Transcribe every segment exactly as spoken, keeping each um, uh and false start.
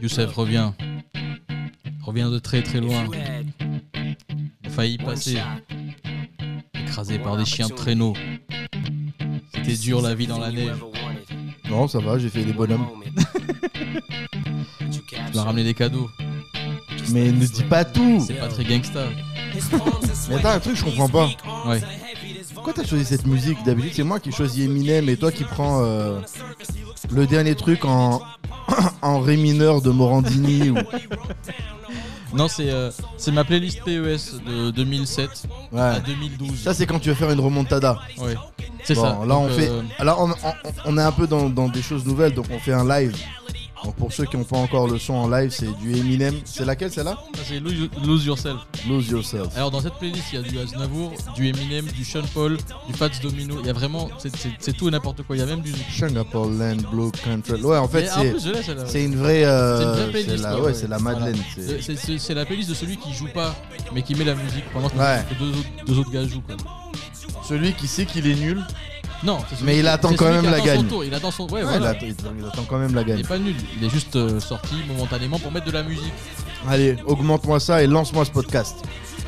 Youssef revient. Revient de très très loin. Il a failli y passer. Écrasé par des chiens de traîneau. C'était dur la vie dans la neige. Non, ça va, j'ai fait des bonhommes. Tu m'as ramené des cadeaux. Mais ne dis pas tout. C'est pas très gangsta. Mais attends, un truc, je comprends pas. Ouais. Pourquoi t'as choisi cette musique? D'habitude, c'est moi qui choisis Eminem et toi qui prends euh, le dernier truc en, en ré mineur de Morandini. Ou... Non, c'est euh, c'est ma playlist P E S de deux mille sept Ouais. à deux mille douze. Ça, c'est quand tu veux faire une remontada. Ouais. C'est Bon, ça. Là, Donc, on fait. euh, Là, on, on, on est un peu dans, dans des choses nouvelles, donc on fait un live. Donc pour ceux qui n'ont pas encore le son en live, c'est du Eminem. C'est laquelle, celle-là? ça, c'est Lose Lose Yourself. Lose Yourself. Alors dans cette playlist, il y a du Aznavour, du Eminem, du Sean Paul, du Fats Domino. Il y a vraiment, c'est- c'est c'est tout et n'importe quoi. Il y a même du. Singapore Land Blue Country. Ouais, en fait, Mais en c'est. plus, je l'ai, celle-là. C'est une vraie, euh, C'est une vraie c'est playlist, la, quoi, ouais, ouais. c'est la Madeleine. C'est- c'est- C'est c'est- c'est la playlist de celui qui joue pas, mais qui met la musique pendant que, Ouais. que deux, autres, deux autres gars jouent. Quoi. Celui qui sait qu'il est nul, Non, c'est celui Mais il qui- attend c'est quand celui même qui la attend son gagne. tour. Il attend son. Ouais, ouais, voilà. il, attend, il attend quand même la Il gagne. est pas nul. Il est juste euh, sorti momentanément pour mettre de la musique. Allez, augmente-moi ça et lance-moi ce podcast.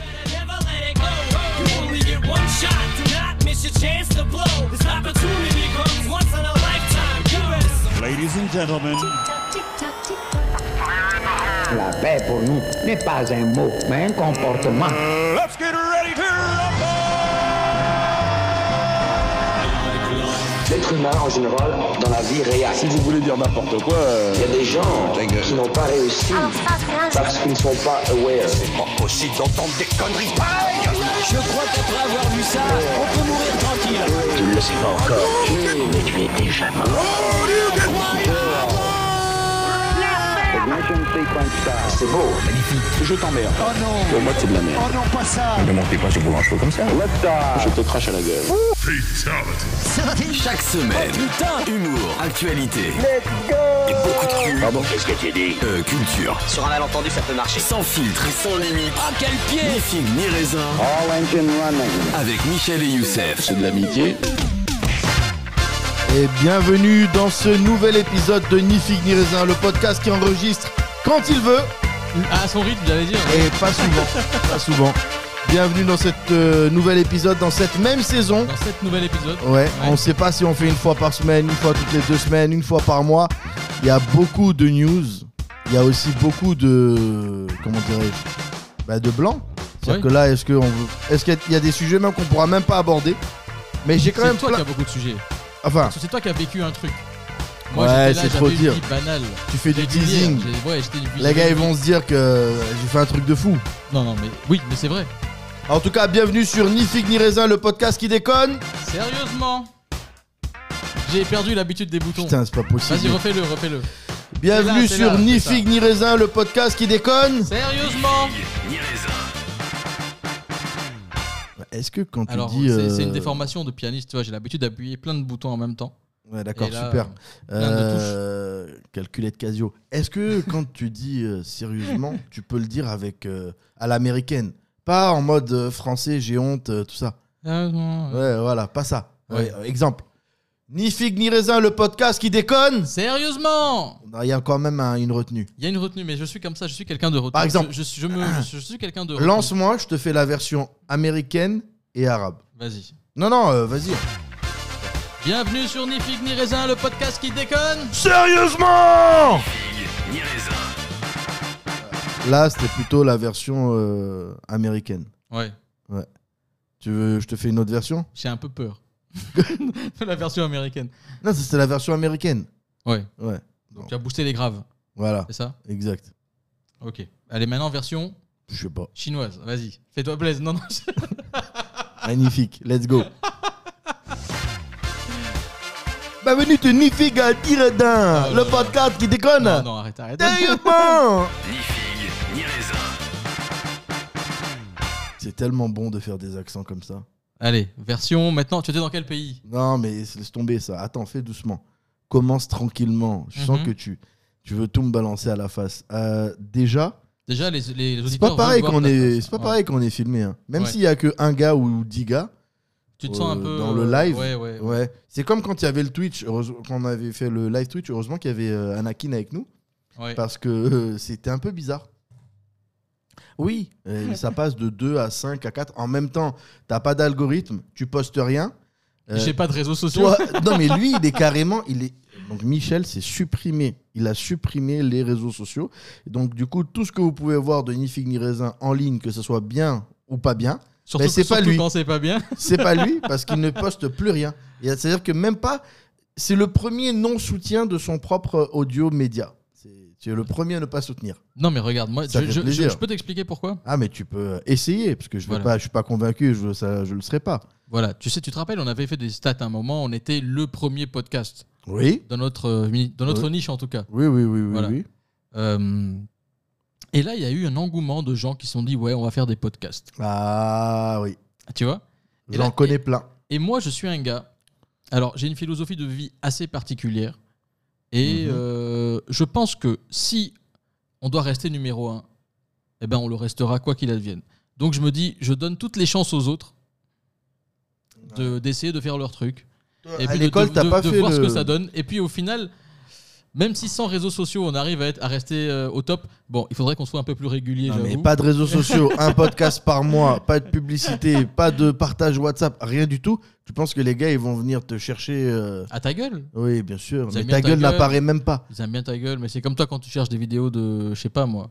Ladies and gentlemen, La paix pour nous n'est pas un mot, mais un comportement. let's get ready to rumble! L'être humain, en général, dans la vie réelle, Si vous voulez dire n'importe quoi, euh, il y a des gens qui n'ont pas réussi parce qu'ils ne sont pas aware. pas possible d'entendre des conneries pareilles. Je crois qu'après avoir vu ça, on peut mourir tranquille. Tu ne le sais pas encore, mais tu es déjà mort. C'est beau. Je t'emmerde. Oh non, Pour moi, c'est de la merde. oh non, pas ça. Ne montez pas sur vos manches comme ça. Je te crache à la gueule. Chaque semaine, Putain, humour, actualité et beaucoup de cul. Pardon. Qu'est-ce que tu dis? Euh, culture. Sur un malentendu, ça peut marcher. Sans filtre et sans limite. ah quel pied. Ni figue ni raisin. All engine running. Avec Michel et Youssef. C'est de l'amitié. Et bienvenue dans ce nouvel épisode de Ni Figue Ni Raisin, le podcast qui enregistre quand il veut Ah, à son rythme, j'allais dire. et pas souvent. Pas souvent. Bienvenue dans cet euh, nouvel épisode, dans cette même saison. Dans cet nouvel épisode. Ouais, on sait pas si on fait une fois par semaine, une fois toutes les deux semaines, une fois par mois. Il y a beaucoup de news. Il y a aussi beaucoup de. Comment dirais-je bah, de blanc. C'est-à-dire Ouais. que là, est-ce, que on veut... est-ce qu'il y a des sujets même qu'on pourra même pas aborder? Mais j'ai quand C'est même toi plein- qui as beaucoup de sujets. Enfin, Parce que c'est toi qui as vécu un truc. Moi, Ouais, j'étais là, c'est trop j'avais une dire. vie banale. tu fais du Régulière. teasing. J'ai- Ouais, j'étais une vie- Les gars, ils vont se dire que j'ai fait un truc de fou. Non, non, mais oui, mais c'est vrai. En tout cas, bienvenue sur Ni Figue Ni Raisin, le podcast qui déconne. Sérieusement. J'ai perdu l'habitude des boutons. Putain, c'est pas possible. Vas-y, refais-le, refais-le. Bienvenue c'est sur là, Ni c'est ça. Figue Ni Raisin, le podcast qui déconne. Sérieusement. Ni raisin. Est-ce que quand tu Alors, dis. c'est euh, c'est une déformation de pianiste, tu vois, j'ai l'habitude d'appuyer plein de boutons en même temps. Ouais, d'accord, Et là, super. plein de Euh, calculette Casio. Est-ce que quand tu dis euh, sérieusement, tu peux le dire avec euh, à l'américaine, pas en mode euh, français, j'ai honte, euh, tout ça. Sérieusement. Ouais, voilà, pas ça. Ouais. Ouais, euh, exemple. Ni figue ni raisin, le podcast qui déconne. Sérieusement. Non, il y a quand même un- une retenue. Il y a une retenue, mais je suis comme ça, je suis quelqu'un de retenue. Par exemple. je, je, je me, je, je suis quelqu'un de retenue. Lance-moi, je te fais la version américaine et arabe. Vas-y. Non, non, euh, vas-y. Bienvenue sur Ni Figue Ni Raisin, le podcast qui déconne. Sérieusement. Figue, ni raisin. Là, c'était plutôt la version euh, américaine. Ouais, Tu veux, je te fais une autre version? j'ai un peu peur. De la version américaine. Non, c'était la version américaine. Ouais, Ouais, donc tu as boosté les graves, voilà, c'est ça? exact. Ok. Allez, maintenant version Je sais pas. chinoise, vas-y. Fais-toi plaisir. Non, non. Magnifique, let's go. Bienvenue de Ni Figue Ni Raisin, Oh le là podcast qui déconne. Non, non, arrête, arrête. Sérieusement. Ni figue, ni raisin. C'est tellement bon de faire des accents comme ça. Allez, version maintenant. Tu étais dans quel pays? Non, mais laisse tomber ça. Attends, fais doucement. Commence tranquillement. Je sens Mhm. que tu, tu veux tout me balancer à la face. Euh, déjà, Déjà, les, les c'est auditeurs. pas pareil veulent qu'on voir ta est, face. c'est pas Ouais. pareil qu'on est filmé. Hein. Même Ouais. s'il y a que un gars ou dix gars. Tu te sens un euh, peu. dans le live. Ouais, ouais. ouais. Ouais. C'est comme quand il y avait le Twitch. Heureusement, quand on avait fait le live Twitch, heureusement qu'il y avait euh, Anakin avec nous. Ouais. parce que euh, c'était un peu bizarre. Oui, euh, ça passe de deux à cinq à quatre. En même temps, t'as pas d'algorithme, tu postes rien. Euh, J'ai pas de réseaux sociaux. toi, non, mais lui, il est carrément. Il est... Donc, Michel s'est supprimé. Il a supprimé les réseaux sociaux. Et donc, du coup, tout ce que vous pouvez voir de Ni Figue Ni Raisin en ligne, que ce soit bien ou pas bien, Surtout, ben, c'est pas surtout lui. quand c'est pas bien. C'est pas lui parce qu'il ne poste plus rien. Et c'est-à-dire que même pas. C'est le premier non-soutien de son propre audio média. C'est, c'est le premier à ne pas soutenir. Non, mais regarde, moi, Ça je, fait je- plaisir. je- je peux t'expliquer pourquoi. Ah, mais tu peux essayer parce que je ne Voilà. pas, je suis pas convaincu, je, ça, je le serai pas. Voilà, tu sais, tu te rappelles, on avait fait des stats à un moment, on était le premier podcast Oui, dans notre, euh, mi- dans notre Oui. niche en tout cas. oui, oui, oui, oui. Voilà. oui. Euh, et là, il y a eu un engouement de gens qui se sont dit, ouais, on va faire des podcasts. Ah oui, Tu vois Et j'en là- connais plein. Et moi, je suis un gars. Alors, j'ai une philosophie de vie assez particulière. Et Mhm. euh, je pense que si on doit rester numéro un, eh ben, on le restera quoi qu'il advienne. Donc, je me dis, je donne toutes les chances aux autres de, d'essayer de faire leur truc. Et À puis l'école, de, de, t'as de- pas de fait voir ce le- que ça donne. Et puis, au final, même si sans réseaux sociaux, on arrive à, être, à rester euh, au top, bon, il faudrait qu'on soit un peu plus régulier, Non, j'avoue. mais pas de réseaux sociaux, un podcast par mois, pas de publicité, pas de partage WhatsApp, rien du tout. Tu penses que les gars, ils vont venir te chercher euh, À ta gueule. Oui, bien sûr. Ils Mais aiment ta bien ta gueule gueule. n'apparaît même pas. Ils aiment bien ta gueule, mais c'est comme toi quand tu cherches des vidéos de, je sais pas moi.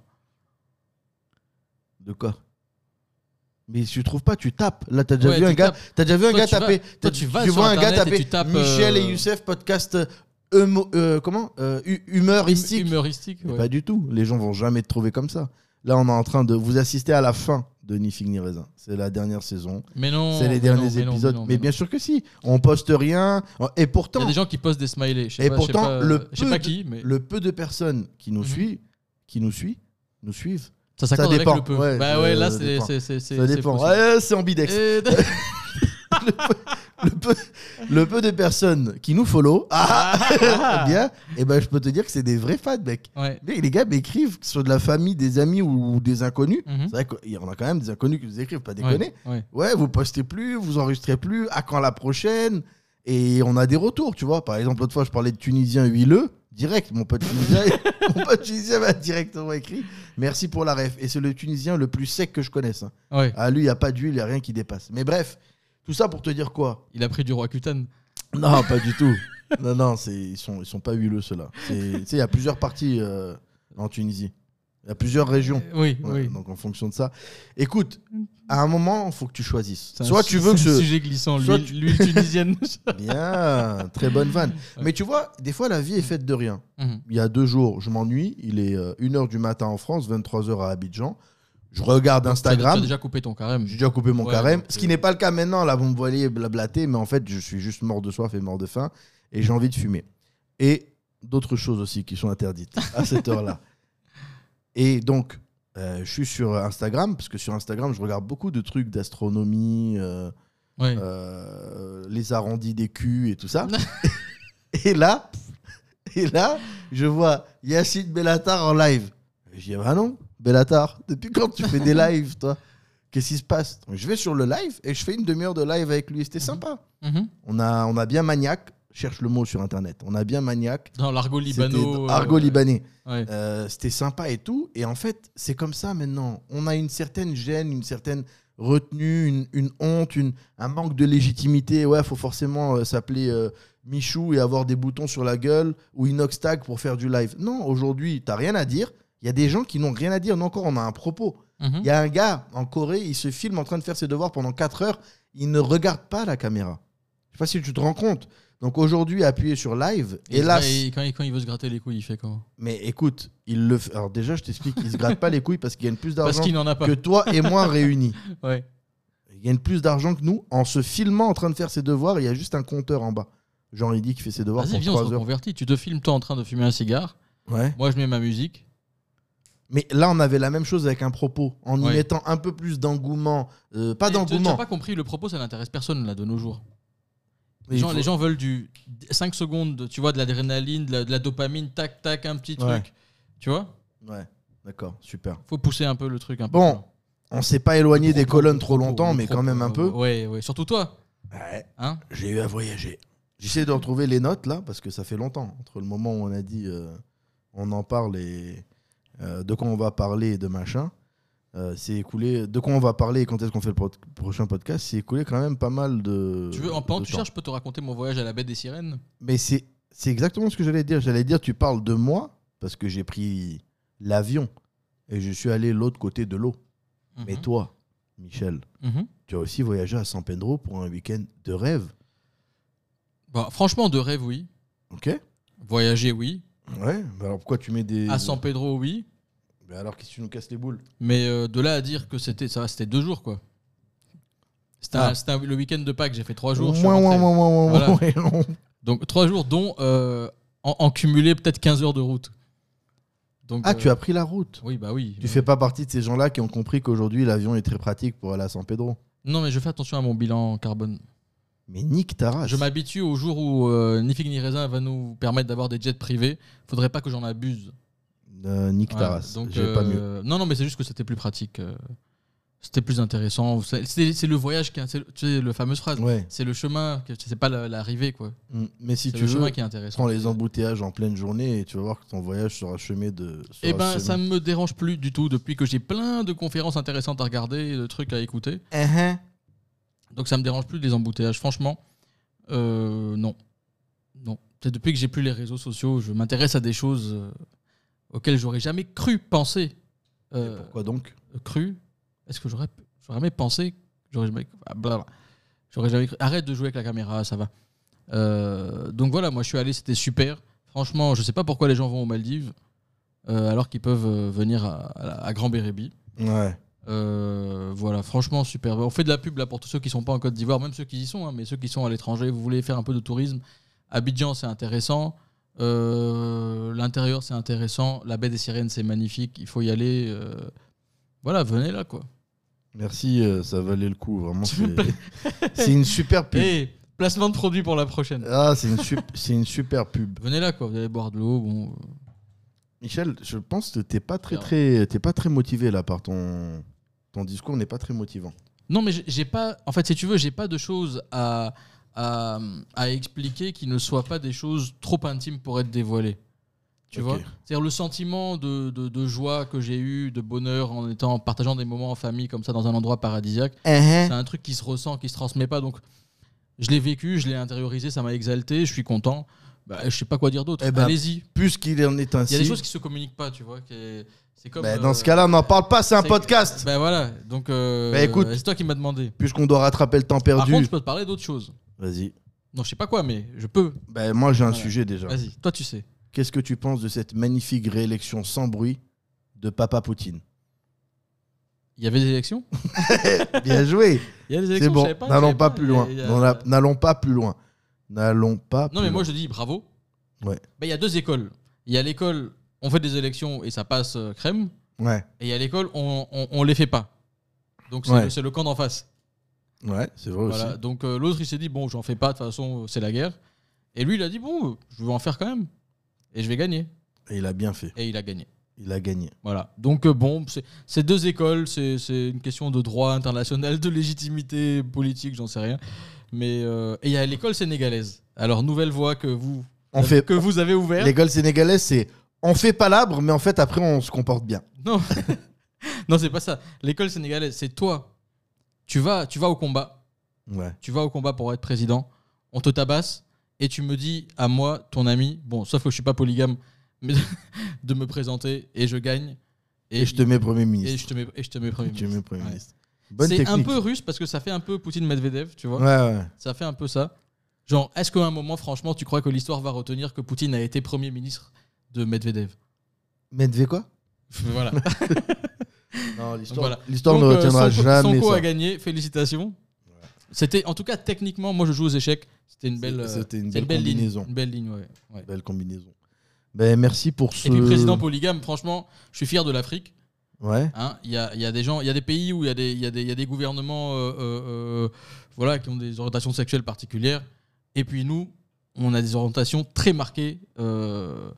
De quoi? Mais si tu trouves pas, tu tapes. Là, t'as déjà Ouais, vu un tu gars, tapes. t'as déjà vu un Toi, gars tu vas- taper. toi, t'as- tu vas tu sur vois un gars Internet et taper tu tapes, Michel euh, et Youssef podcast euh, humo- euh, comment Euh, hu- humoristique. Humoristique. Mais ouais. Pas du tout. Les gens vont jamais te trouver comme ça. Là, on est en train de vous assister à la fin de Ni Figue Ni Raisin. C'est la dernière saison. Mais non. C'est les mais derniers non, mais non, épisodes. mais non, mais mais bien non. sûr que si. On poste rien. Et Il pourtant, y a des gens qui postent des smileys. Je sais et pas, je sais pourtant, pas, le je sais peu pas de- qui, mais le peu de personnes qui nous Mhm. suivent, qui nous suivent, nous suivent. ça s'accorde avec dépend. le peu. Ouais, bah ça ouais, là c'est dépend. c'est c'est c'est. Ça c'est dépend. possible. Ouais, c'est ambidex. Et- le, peu, le peu de personnes qui nous follow, ah, bien, et ben je peux te dire que c'est des vrais fans, mec. Ouais. Mais les gars m'écrivent sur de la famille, des amis ou des inconnus. Mhm. C'est vrai qu'il y en a quand même des inconnus qui nous écrivent, pas déconner. Ouais, ouais. Ouais, vous postez plus, vous enregistrez plus, à quand la prochaine? Et on a des retours, tu vois. Par exemple, l'autre fois, je parlais de Tunisien huileux, direct, mon pote Tunisien, mon pote Tunisien m'a directement écrit merci pour la ref. Et c'est le Tunisien le plus sec que je connaisse. hein. Ouais. Ah, lui, il n'y a pas d'huile, il n'y a rien qui dépasse. Mais bref, tout ça pour te dire quoi? Il a pris du roi Kutan. Non, pas du tout. Non, non, c'est, ils sont, ils sont pas huileux, ceux-là. C'est- Tu sais, il y a plusieurs parties euh, en Tunisie. Il y a plusieurs régions. Oui, Ouais, oui. Donc, en fonction de ça. Écoute, à un moment, il faut que tu choisisses. C'est un Soit su- tu veux que c'est un ce. sujet glissant, soit l'huile l'huile tunisienne. Bien, très bonne vanne. Ouais. Mais tu vois, des fois, la vie est faite de rien. Mhm. Il y a deux jours, je m'ennuie. Il est euh, une heure du matin en France, vingt-trois heures à Abidjan. Je regarde Tu as Instagram. déjà coupé ton carême. J'ai déjà coupé mon Ouais, carême. donc, Ce qui euh, n'est pas le cas maintenant. Là, vous me voyez blablater. Mais en fait, je suis juste mort de soif et mort de faim. Et j'ai envie de fumer. Et d'autres choses aussi qui sont interdites à cette heure-là. Et donc, euh, je suis sur Instagram. Parce que sur Instagram, je regarde beaucoup de trucs d'astronomie. euh, Ouais. euh, les arrondis des culs et tout ça. et là, et là, je vois Yacine Bellatar en live. Et je dis, ah non, Bellatar, depuis quand tu fais des lives, toi? Qu'est-ce qui se passe? Donc, je vais sur le live et je fais une demi-heure de live avec lui. C'était sympa. Mhm. On a, on a bien maniaque. Cherche le mot sur internet. On a bien maniaque. Dans l'argot C'était libano. argot euh, libanais. Ouais. Euh, c'était sympa et tout. Et en fait, c'est comme ça maintenant. On a une certaine gêne, une certaine retenue, une, une honte, une, un manque de légitimité. Ouais, il faut forcément euh, s'appeler euh, Michou et avoir des boutons sur la gueule ou Inoxtag pour faire du live. Non, aujourd'hui, tu n'as rien à dire. Il y a des gens qui n'ont rien à dire. Non, encore, on a un propos. Mhm. Il y a un gars en Corée, il se filme en train de faire ses devoirs pendant quatre heures. Il ne regarde pas la caméra. Je sais pas si tu te rends compte. Donc aujourd'hui, appuyer sur live, Et hélas. et quand, il- quand il veut se gratter les couilles, il fait comment? Mais écoute, il le fait. Alors déjà, je t'explique, il se gratte pas les couilles parce qu'il gagne plus Parce d'argent qu'il n'en a pas. que toi et moi réunis. Ouais. Il gagne plus d'argent que nous en se filmant en train de faire ses devoirs. Il y a juste un compteur en bas. Genre, il dit qu'il fait ses devoirs Vas-y, pour viens, on se trois heures. reconvertit. Tu te filmes toi en train de fumer un cigare. Ouais. Moi, je mets ma musique. Mais là, on avait la même chose avec un propos, en y Ouais. mettant un peu plus d'engouement. Euh, pas Et tu- Tu d'engouement. n'as pas compris, le propos, ça n'intéresse personne là de nos jours. Mais Les il gens, faut- les gens veulent du cinq secondes, de- tu vois, de l'adrénaline, de la, de la dopamine, tac, tac, un petit Ouais. truc. Tu vois? Ouais, d'accord, super. Faut pousser un peu le truc. Un peu Bon, plus. on s'est pas éloigné Le des propos, colonnes le trop propos, longtemps, le mais quand propos, même un peu. Ouais, ouais. Surtout toi. Ouais. Hein? J'ai eu à voyager. J'essaie de retrouver les notes là, parce que ça fait longtemps. Entre le moment où on a dit euh, on en parle et euh, de quoi on va parler et de machin, euh, c'est écoulé. De quoi on va parler et quand est-ce qu'on fait le pro- prochain podcast, c'est écoulé quand même pas mal de. Tu veux, en pendant de que tu temps. cherches, je peux te raconter mon voyage à la baie des Sirènes. Mais c'est, c'est exactement ce que j'allais dire. J'allais dire, tu parles de moi parce que j'ai pris l'avion et je suis allé de l'autre côté de l'eau. Mhm. Mais toi, Michel, Mhm. tu as aussi voyagé à San Pedro pour un week-end de rêve. Bah, franchement, de rêve, oui. Ok. Voyager, oui. Ouais. Bah alors pourquoi tu mets des. À San Pedro, oui. Bah alors qu'est-ce que tu nous casses les boules? Mais euh, de là à dire que c'était ça, c'était deux jours, quoi. C'était, Ah. un- c'était un- le week-end de Pâques, j'ai fait trois jours. je suis Moins, moins, rentré. moins, moins, moins, Voilà. ouais, non. Donc trois jours, dont euh, en, en cumulé peut-être quinze heures de route. Donc, Ah, euh, tu as pris la route. Oui, bah oui. Tu fais pas partie de ces gens-là qui ont compris qu'aujourd'hui l'avion est très pratique pour aller à San Pedro. Non, mais je fais attention à mon bilan carbone. Mais nique ta race. Je m'habitue au jour où euh, ni figue ni raisin va nous permettre d'avoir des jets privés. Faudrait pas que j'en abuse. Euh, nique ta Voilà. race. Donc, J'ai pas mieux. euh, non, non, mais c'est juste que c'était plus pratique. euh, C'était plus intéressant. C'est, c'est- c'est le voyage qui est, c'est, tu sais, le fameuse phrase. Ouais. C'est le chemin, que- c'est pas la- l'arrivée, quoi. Mm. Mais si C'est tu le veux, chemin qui est intéressant. prends les embouteillages en pleine journée et tu vas voir que ton voyage sera semé de. Eh sera ben, semé- ça me dérange plus du tout depuis que j'ai plein de conférences intéressantes à regarder et de trucs à écouter. Uh-huh. Donc ça me dérange plus les embouteillages. Franchement, euh, non. Non. C'est depuis que j'ai plus les réseaux sociaux, je m'intéresse à des choses euh, auxquelles j'aurais jamais cru penser. Euh, Et pourquoi donc? euh, Cru Est-ce que j'aurais, j'aurais jamais pensé J'aurais jamais, ah, blablabla. J'aurais jamais cru. Arrête de jouer avec la caméra, ça va. Euh, donc voilà, moi je suis allé, c'était super. Franchement, je sais pas pourquoi les gens vont aux Maldives euh, alors qu'ils peuvent euh, venir à, à, à Grand Bérébi. Ouais. Euh, voilà, franchement super. On fait de la pub là pour tous ceux qui sont pas en Côte d'Ivoire, même ceux qui y sont, hein, mais ceux qui sont à l'étranger. Vous voulez faire un peu de tourisme, Abidjan c'est intéressant, euh, l'intérieur c'est intéressant, la baie des Sirènes c'est magnifique, il faut y aller. euh, voilà, venez là quoi. Merci, euh, ça valait le coup. Vraiment, c'est, c'est une super pub. Et placement de produit pour la prochaine. Ah, c'est une, sup- c'est une super pub. Venez là quoi, vous allez boire de l'eau. Bon, euh, Michel, je pense que t'es pas très, Bien. très, t'es pas très motivé là par ton, ton discours n'est pas très motivant. Non, mais j'ai- j'ai pas. En fait, si tu veux, j'ai pas de choses à, à, à expliquer qui ne soient pas des choses trop intimes pour être dévoilées. Tu Ok. vois C'est-à-dire le sentiment de, de, de joie que j'ai eu, de bonheur en étant en partageant des moments en famille comme ça dans un endroit paradisiaque. C'est un truc qui se ressent, qui se transmet pas. Donc, je l'ai vécu, je l'ai intériorisé, ça m'a exalté, je suis content. Bah, je sais pas quoi dire d'autre. Eh ben, Allez-y. Puisqu'il en est ainsi. Il y a des choses qui se communiquent pas, tu vois. qui est- C'est comme. Bah, euh, dans ce cas-là, on n'en parle pas, c'est un c'est- podcast. Ben voilà. Donc, euh, Bah, écoute. c'est toi qui m'as demandé. Puisqu'on doit rattraper le temps Par perdu. contre, je peux te parler d'autre chose. Vas-y. Non, je sais pas quoi, mais je peux. Bah, moi, j'ai un Voilà. sujet déjà. Vas-y, toi tu sais. Qu'est-ce que tu penses de cette magnifique réélection sans bruit de Papa Poutine? Il y avait des élections Bien joué. Il y a des C'est élections, je bon. savais pas, je N'allons savais pas pas. plus Il y a- loin. il y a- N'en a- N'allons pas plus loin. N'allons pas Non, plus mais moi loin. je dis bravo. Ouais. Bah, il y a deux écoles. Il y a l'école, on fait des élections et ça passe euh, crème. Ouais. Et il y a l'école, on, on, on les fait pas. Donc c'est Ouais. le, c'est le camp d'en face. Ouais, c'est vrai Voilà. aussi. Donc euh, l'autre il s'est dit, bon, j'en fais pas, de toute façon c'est la guerre. Et lui il a dit, bon, je vais en faire quand même. Et je vais gagner. Et il a bien fait. Et il a gagné. Il a gagné. Voilà. Donc euh, bon, c'est c'est deux écoles, c'est c'est une question de droit international, de légitimité politique, j'en sais rien. Mais euh, et il y a l'école sénégalaise. Alors nouvelle voie que vous On fait. que vous avez ouverte. L'école sénégalaise, c'est on fait palabre, mais en fait, après, on se comporte bien. Non, non, c'est pas ça. L'école sénégalaise, c'est toi. Tu vas, tu vas au combat. Ouais. Tu vas au combat pour être président. On te tabasse et tu me dis à moi, ton ami, bon, sauf que je suis pas polygame, mais de me présenter et je gagne. Et, je te mets Premier ministre. et je te mets et je te mets premier Tu me mets ministre. Premier Ouais. ministre. Bonne C'est technique. un peu russe parce que ça fait un peu Poutine-Medvedev, tu vois. Ouais, ouais. Ça fait un peu ça. Genre, est-ce qu'à un moment, franchement, tu crois que l'histoire va retenir que Poutine a été premier ministre de Medvedev? Medvedev quoi? Voilà. Non, Donc l'histoire, voilà. l'histoire Donc, ne euh, retiendra Sonko- jamais Sonko ça. a gagné, félicitations. C'était, en tout cas, techniquement, moi je joue aux échecs. C'était une belle, euh, C'était une c'est belle ligne. combinaison. Une belle ligne, ouais. ouais. Belle combinaison. Ben, merci pour ce... Et puis président polygame, franchement, je suis fier de l'Afrique. Ouais. Hein. Il y a, il y a des gens, il y a des pays où il y a des, il y a des, il y a des gouvernements, euh, euh, euh, voilà, qui ont des orientations sexuelles particulières. Et puis nous, on a des orientations très marquées. Euh,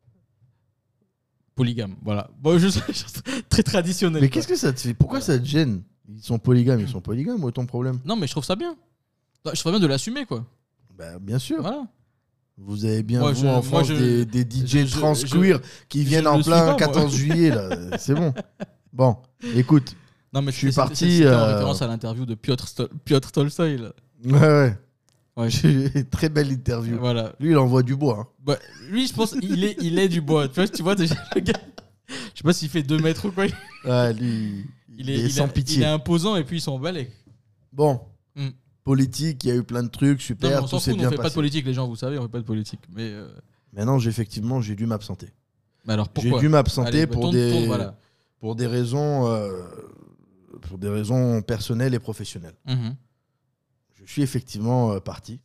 polygames, voilà. Bon, je très traditionnel. Mais quoi. qu'est-ce que ça te fait? Pourquoi ça te gêne? Ils sont polygames, ils sont polygames, où est ton problème? Non, mais je trouve ça bien. Je trouve bien de l'assumer, quoi. Bah, bien sûr. Voilà. Vous avez bien, Moi, vous, je- en moi, France, je- des, des D J je- je- trans je- queer qui je viennent ne en le suis plein pas, moi. quatorze juillet, là. C'est bon. Bon, écoute. Non, mais Je suis c'était- parti, c'était- C'était en euh, référence à l'interview de Piotr, Stol- Piotr Tolstoy. Là. Ouais, ouais. Ouais. J'ai- Très belle interview. Voilà. Lui, il envoie du bois. hein. Bah, lui, je pense il est, il est du bois. Tu vois, tu vois déjà le gars. Je sais pas s'il fait deux mètres ou quoi. Il Ouais, lui, il est, il sans a- pitié. il est imposant et puis il s'en balai. Bon, Mm. politique, il y a eu plein de trucs, Non, super, mais on tout s'en s'est fout, nous, bien on fait pas de passé. politique, les gens, vous savez, on fait pas de politique. Mais, euh, Maintenant, j'ai effectivement, j'ai dû m'absenter. mais alors J'ai pourquoi dû m'absenter Allez, bah, pour, tourne- des, tourne, voilà. pour des raisons, euh, pour des raisons personnelles et professionnelles. Mhm. Je suis effectivement euh, parti.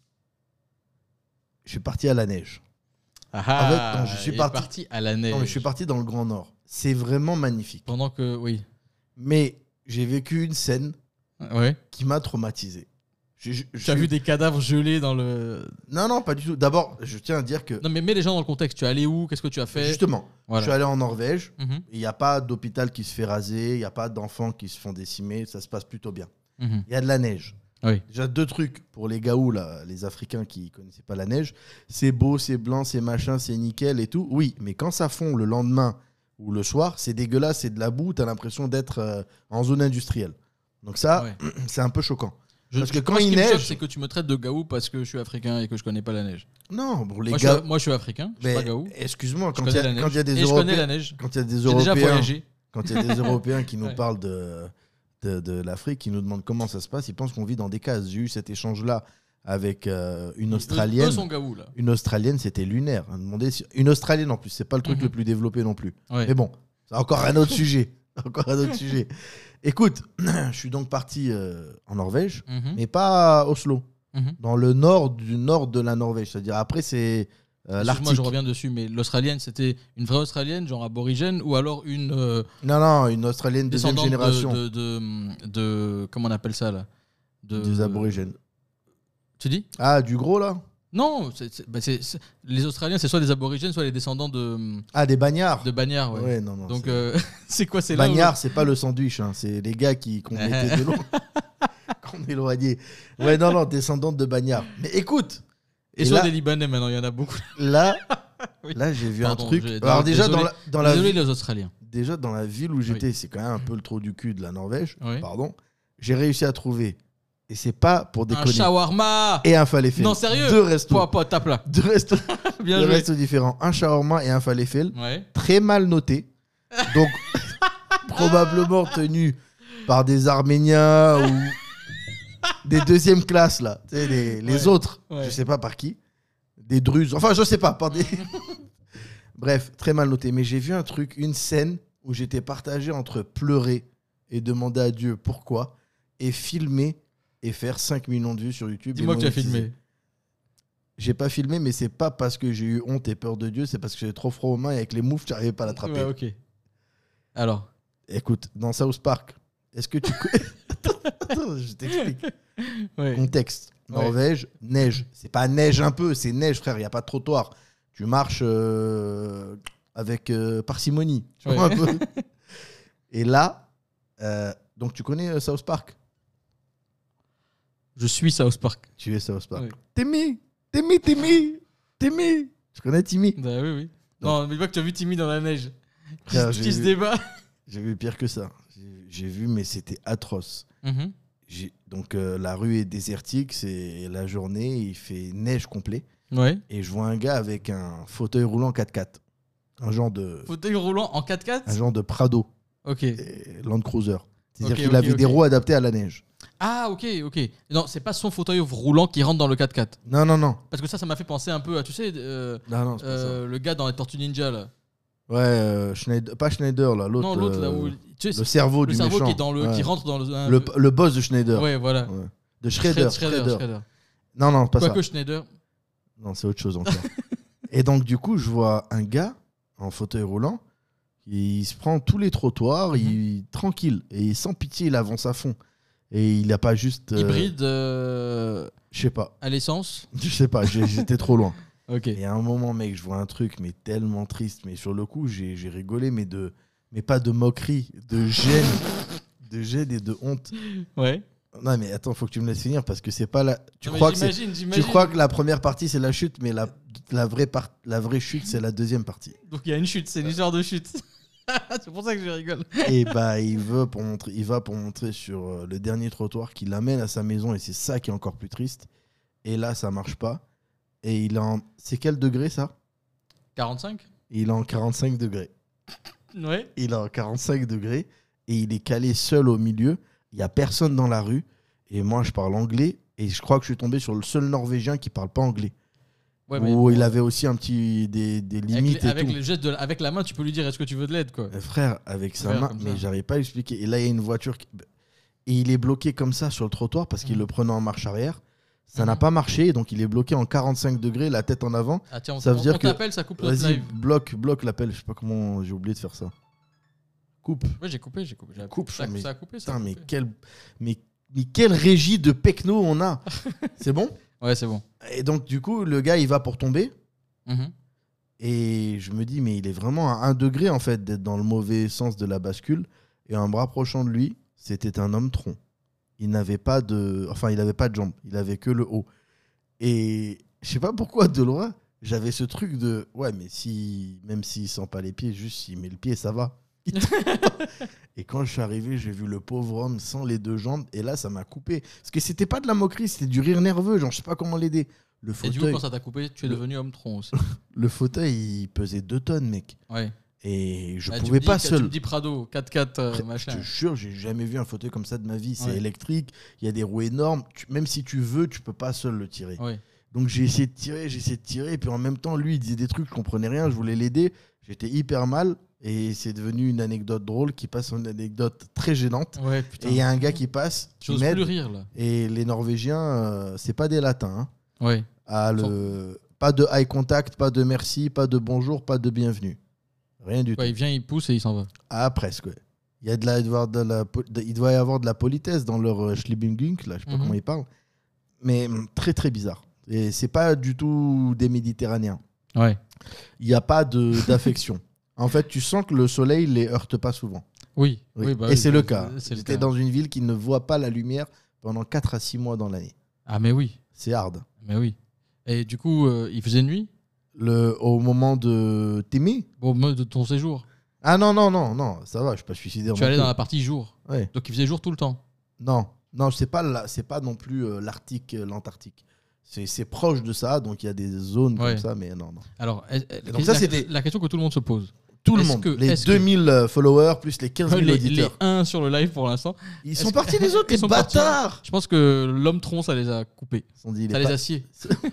Je suis parti à la neige. Ah, En fait, non, je suis il est parti- à la neige. Non, mais je suis parti dans le Grand Nord. C'est vraiment magnifique. Pendant que, oui. Mais j'ai vécu une scène Ouais. qui m'a traumatisé. Je- je- je- Tu as vu des cadavres gelés dans le. Non, non, pas du tout. D'abord, je tiens à dire que, Non, mais mets les gens dans le contexte. Tu es allé où? Qu'est-ce que tu as fait? justement, Voilà. je suis allé en Norvège. Mhm. Il n'y a pas d'hôpital qui se fait raser. Il n'y a pas d'enfants qui se font décimer. Ça se passe plutôt bien. Mhm. Il y a de la neige. Oui. Déjà, deux trucs pour les gaous, là, les Africains qui ne connaissaient pas la neige. C'est beau, c'est blanc, c'est machin, c'est nickel et tout. Oui, mais quand ça fond le lendemain ou le soir, c'est dégueulasse, c'est de la boue. Tu as l'impression d'être euh, en zone industrielle. Donc ça, Ouais. c'est un peu choquant. Je- Parce que moi, quand ce il qui me choque, neige- c'est que tu me traites de gaou parce que je suis africain et que je connais pas la neige. Non, pour les Moi, je gars... suis, moi, je suis africain, je suis Mais pas gaou. excuse-moi, Je quand il y, connais a- la quand il y a neige. des Et je connais la Européens, neige. quand il y a des J'ai déjà Européens, voyagé. quand il y a des Européens qui nous Ouais. parlent de, de, de l'Afrique, qui nous demandent comment ça se passe, ils pensent qu'on vit dans des cases. J'ai eu cet échange-là avec euh, une Eux- Australienne. Eux sont gaou, là. Une Australienne, c'était lunaire. On demandait si- Une Australienne en plus, c'est pas le truc Mhm. le plus développé non plus. Ouais. Mais bon, c'est encore un autre sujet. Encore un autre sujet. Écoute, je suis donc parti euh, en Norvège, Mhm. mais pas à Oslo, Mhm. dans le nord du nord de la Norvège. C'est-à-dire après, c'est euh, Excuse-moi, l'Arctique. je reviens dessus, mais l'Australienne, c'était une vraie Australienne, genre aborigène, ou alors une euh, Non, non, une Australienne deuxième descendante génération. de, de, de, de- comment on appelle ça là de, Des aborigènes. Tu dis? Ah, du gros là Non, c'est- c'est- bah, c'est- c'est- les Australiens, c'est soit des aborigènes, soit les descendants de, Ah, des bagnards. de bagnards. Ouais. Ouais, non, non. Donc, c'est- euh, c'est quoi? C'est là où- Bagnard, c'est pas le sandwich, hein, c'est les gars qui qu'on mettait de l'eau, qu'on éloignait. Ouais, non, non, descendante de Bagnard. Mais écoute, Et et soit là- des Libanais maintenant, il y en a beaucoup. là, Oui. là, j'ai vu Pardon, un truc. j'ai- Alors déjà désolé. dans la, dans la Désolé ville, les Australiens. déjà dans la ville où j'étais, c'est quand même un peu le trou du cul de la Norvège. Oui. Pardon. J'ai réussi à trouver, et c'est pas pour Un déconner. shawarma. Et un falafel. Non, sérieux. Deux restos. Pas, pas, tape là. Deux restos. Bien Deux joué. restos différents. Un shawarma et un falafel. Ouais. Très mal noté. Donc, probablement tenu par des Arméniens ou des deuxième classe, là. Tu sais, les, les Ouais. autres, Ouais. je sais pas par qui. Des Druzes. Enfin, je sais pas. Par des... Bref, très mal noté. Mais j'ai vu un truc, une scène où j'étais partagé entre pleurer et demander à Dieu pourquoi et filmer et faire cinq millions de vues sur YouTube. Dis-moi et que tu as monétiser. filmé. J'ai pas filmé, mais c'est pas parce que j'ai eu honte et peur de Dieu, c'est parce que j'avais trop froid aux mains et avec les moufles, j'arrivais pas à l'attraper. Ouais, ok. Alors. Écoute, dans South Park, est-ce que tu connais. Attends, je t'explique. Ouais. Contexte. Ouais. Norvège, neige. C'est pas neige un peu, c'est neige, frère, il n'y a pas de trottoir. Tu marches euh, avec euh, parcimonie. Tu vois, Ouais. un peu. Et là, euh, donc tu connais euh, South Park? Je suis South Park. Tu es South Park. Ouais. Timmy, Timmy, Timmy, Timmy. Tu connais Timmy? Bah oui, oui. Non, mais pas que tu as vu Timmy dans la neige. Qui, Frère, qui j'ai se vu. débat. J'ai vu pire que ça. J'ai- J'ai vu, mais c'était atroce. Mhm. J'ai- Donc euh, la rue est désertique, c'est la journée, il fait neige complet. Ouais. Et je vois un gars avec un fauteuil roulant quatre-quatre. Un genre de, Fauteuil roulant en quatre-quatre. un genre de Prado, Ok. et Land Cruiser. C'est-à-dire Ok, qu'il ok, avait des ok. roues adaptées à la neige. Ah, ok, ok. Non, c'est pas son fauteuil roulant qui rentre dans le quatre-quatre. Non, non, non. Parce que ça, ça m'a fait penser un peu à, tu sais, euh, Non, non, c'est pas euh, le gars dans les Tortues Ninja, là. ça. Ouais, euh, Schneider, pas Schneider, là. L'autre, Non, l'autre, là euh, où. Tu sais, le cerveau le du cerveau méchant. qui, est dans le, Ouais. qui rentre dans le. un- le, le boss de Schneider. Ouais, voilà. Ouais. De Schrader. Shredder, Schrader. Shredder. Non, non, pas Quoique ça. Schneider. Non, c'est autre chose encore. Et donc, du coup, je vois un gars en fauteuil roulant. Il se prend tous les trottoirs, il tranquille. Et sans pitié, il avance à fond. Et il n'a pas juste. euh, Hybride euh, Je sais pas. à l'essence. Je sais pas, j'ai- j'étais trop loin. Ok. Et à un moment, mec, je vois un truc, mais tellement triste. Mais sur le coup, j'ai j'ai rigolé, mais, de, mais pas de moquerie, de gêne. De gêne et de honte. Ouais. non, mais attends, faut que tu me laisses finir parce que c'est pas la. Tu Non, mais crois que c'est. j'imagine, Tu j'imagine. crois que la première partie c'est la chute, mais la, la, vraie, par... la vraie chute c'est la deuxième partie. Donc il y a une chute, c'est une histoire de chute. C'est pour ça que je rigole. Et bah il veut pour montrer, il va pour montrer sur euh, le dernier trottoir qu'il l'amène à sa maison et c'est ça qui est encore plus triste. Et là ça marche pas. Et il est en. C'est quel degré ça? quarante-cinq? Il est en quarante-cinq degrés. Ouais. Il est en quarante-cinq degrés et il est calé seul au milieu. Il y a personne dans la rue. Et moi je parle anglais et je crois que je suis tombé sur le seul Norvégien qui parle pas anglais. Ouais, mais Où il avait aussi un petit des, des limites avec, les, avec, et tout. le geste de la- avec la main, tu peux lui dire est-ce que tu veux de l'aide quoi. Euh, Frère, avec sa Frère, main, comme mais ça. j'arrive pas à expliquer. Et là, il y a une voiture qui- et il est bloqué comme ça sur le trottoir parce qu'il Mhm. le prenait en marche arrière. Ça n'a Mhm. pas marché, donc il est bloqué en quarante-cinq degrés, la tête en avant. Ah tiens, on, Ça veut on- dire on que- t'appelle, ça coupe notre Vas-y, live. bloque, bloque l'appel. Je sais pas comment, j'ai oublié de faire ça. Coupe. Ouais, j'ai coupé, j'ai coupé. j'ai Coupe, ça, mais- ça a coupé, ça a Putain, mais coupé. quelle, mais, mais quelle régie de pecno on a. C'est bon. Ouais, c'est bon. Et donc du coup, le gars, il va pour tomber. Mhm. Et je me dis, mais il est vraiment à un degré en fait d'être dans le mauvais sens de la bascule. Et en me rapprochant de lui, c'était un homme tronc. Il n'avait pas de, enfin, il n'avait pas de jambes. Il avait que le haut. Et je sais pas pourquoi de loin, j'avais ce truc de, ouais, mais si, même s'il sent pas les pieds, juste s'il met le pied, ça va. Et quand je suis arrivé, j'ai vu le pauvre homme sans les deux jambes. Et là, ça m'a coupé. Parce que c'était pas de la moquerie, c'était du rire nerveux. Genre, je sais pas comment l'aider. Le Et du coup, fauteuil, quand ça t'a coupé, tu es Le- devenu homme tronc aussi. le fauteuil, il pesait deux tonnes, mec. Ouais. Et je Ah, tu pouvais me dis pas que- Tu seul. me dis Prado, quatre quatre euh, Après, machin. Je te jure, j'ai jamais vu un fauteuil comme ça de ma vie. C'est Ouais. électrique, il y a des roues énormes. Tu- même si tu veux, tu peux pas seul le tirer. Ouais. Donc j'ai essayé de tirer, j'ai essayé de tirer. Et puis en même temps, lui, il disait des trucs, je comprenais rien. Je voulais l'aider. J'étais hyper mal. Et c'est devenu une anecdote drôle qui passe en une anecdote très gênante. Ouais, Et putain. il y a un gars qui passe, qui J'ose m'aide. plus rire là. Et les Norvégiens, euh, c'est pas des latins. Hein. Ouais. Ah, le... Pas de eye contact, pas de merci, pas de bonjour, pas de bienvenue. Rien du tout. Ouais, il vient, il pousse et il s'en va. Ah, presque, ouais. Il, y a de la, il, doit y avoir de la, po- de- il doit y avoir de la politesse dans leur euh, Schlibungunk, là, je sais pas Mhm. comment ils parlent. Mais hum, très, très bizarre. Et c'est pas du tout des Méditerranéens. Ouais. Il n'y a pas de- d'affection. En fait, tu sens que le soleil les heurte pas souvent. Oui. Oui. oui bah Et oui, c'est le c'est- cas. c'est le J'étais cas. dans une ville qui ne voit pas la lumière pendant quatre à six mois dans l'année. Ah, mais oui. C'est hard. Mais oui. Et du coup, euh, il faisait nuit Le, au moment de t'aimer. au moment de ton séjour. Ah non, non, non, non, ça va, je suis pas suicidaire. Tu non allais plus. dans la partie jour. Ouais. Donc il faisait jour tout le temps. Non, non, c'est pas, la- c'est pas non plus euh, l'Arctique, euh, l'Antarctique. C'est, c'est proche de ça, donc il y a des zones Ouais. comme ça, mais non, non. Alors, est- est- donc ça, la, c'était- la question que tout le monde se pose. Tout le Est-ce monde, que- les est-ce deux que- mille euh, followers plus les quinze mille les, les auditeurs. un sur le live pour l'instant. Ils est-ce sont que- partis les autres, Ils les sont partis. bâtards. Je pense que l'homme tronc, ça les a coupés. Ils se sont dit, il Ça est les pas- a sciés.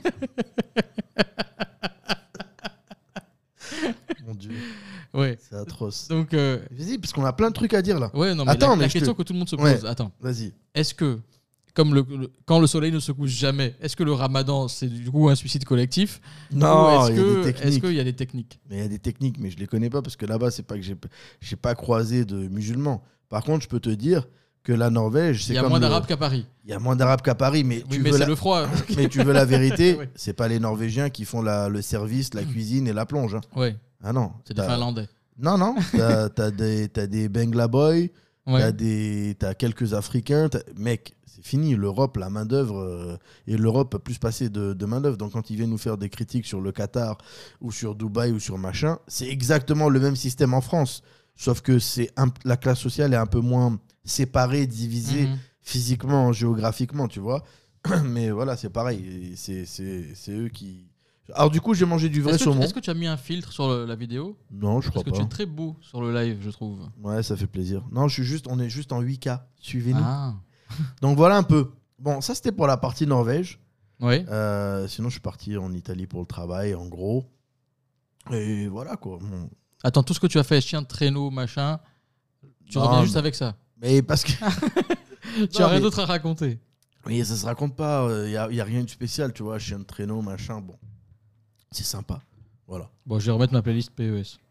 Mon Dieu, Ouais. c'est atroce. Donc, euh, Vas-y, parce qu'on a plein de trucs à dire là. ouais, non, mais Attends, la, mais la je question te- que tout le monde se pose, Ouais. attends, Vas-y. est-ce que, comme le, le- quand le soleil ne se couche jamais, est-ce que le ramadan, c'est du coup un suicide collectif Non, Ou est-ce il y a des que- est-ce techniques. qu'il y a des techniques Mais il y a des techniques, mais je les connais pas parce que là-bas, c'est pas que j'ai, j'ai pas croisé de musulmans. Par contre, je peux te dire que la Norvège, c'est Il y a comme moins le- d'arabes qu'à Paris. Il y a moins d'arabes qu'à Paris, mais Oui, tu mais veux c'est la... le froid. mais tu veux la vérité, Ouais. c'est pas les Norvégiens qui font la, le service, la cuisine et la plonge. hein. Ouais, Ah non. c'est des t'as- Finlandais. Non, non. T'as, t'as des, t'as des Bangla Boys, Ouais. t'as, des, t'as quelques Africains. t'as- Mec, c'est fini. L'Europe, la main-d'œuvre, euh, et l'Europe peut plus se passer de, de main-d'œuvre. Donc quand ils viennent nous faire des critiques sur le Qatar ou sur Dubaï ou sur machin, c'est exactement le même système en France. Sauf que c'est un- la classe sociale est un peu moins séparée, divisée Mhm. physiquement, géographiquement, tu vois. Mais voilà, c'est pareil. Et C'est, c'est, c'est eux qui. Alors du coup, j'ai mangé du vrai Est-ce que, saumon. est-ce que tu as mis un filtre sur le- la vidéo Non, je crois Parce que pas. tu es très beau sur le live, je trouve. Ouais, ça fait plaisir. Non, je suis juste, on est juste en huit K. Suivez-nous. Ah. Donc voilà un peu. Bon, ça c'était pour la partie Norvège. Ouais. Euh, sinon, je suis parti en Italie pour le travail, en gros. Et voilà quoi. Bon. Attends, tout ce que tu as fait, chien de traîneau, machin, tu Non, reviens juste mais- avec ça. Mais parce que. Tu Non, as rien mais- d'autre à raconter. Mais ça se raconte pas. Il n'y a, y a rien de spécial, tu vois. Chien de traîneau, machin. Bon. C'est sympa. Voilà. Bon, je vais remettre ma playlist P E S.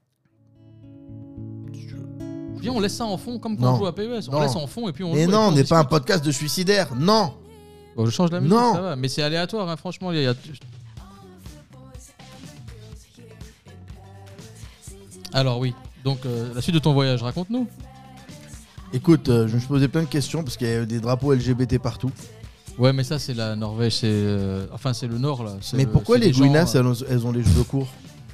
Viens, on laisse ça en fond comme quand Non. on joue à P E S. On Non. laisse en fond et puis on Mais joue et non, puis on n'est pas un discute. podcast de suicidaires. Non. Bon, je change la musique, Non. ça va. Mais c'est aléatoire, hein, franchement. il y a- Alors oui, donc euh, la suite de ton voyage, raconte-nous. Écoute, euh, je me suis posé plein de questions parce qu'il y a des drapeaux L G B T partout. Ouais, mais ça, c'est la Norvège, c'est. euh, Enfin, c'est le Nord, là. c'est Mais le- pourquoi c'est les des gens, Gouinas, euh, elles, ont- elles ont les cheveux courts?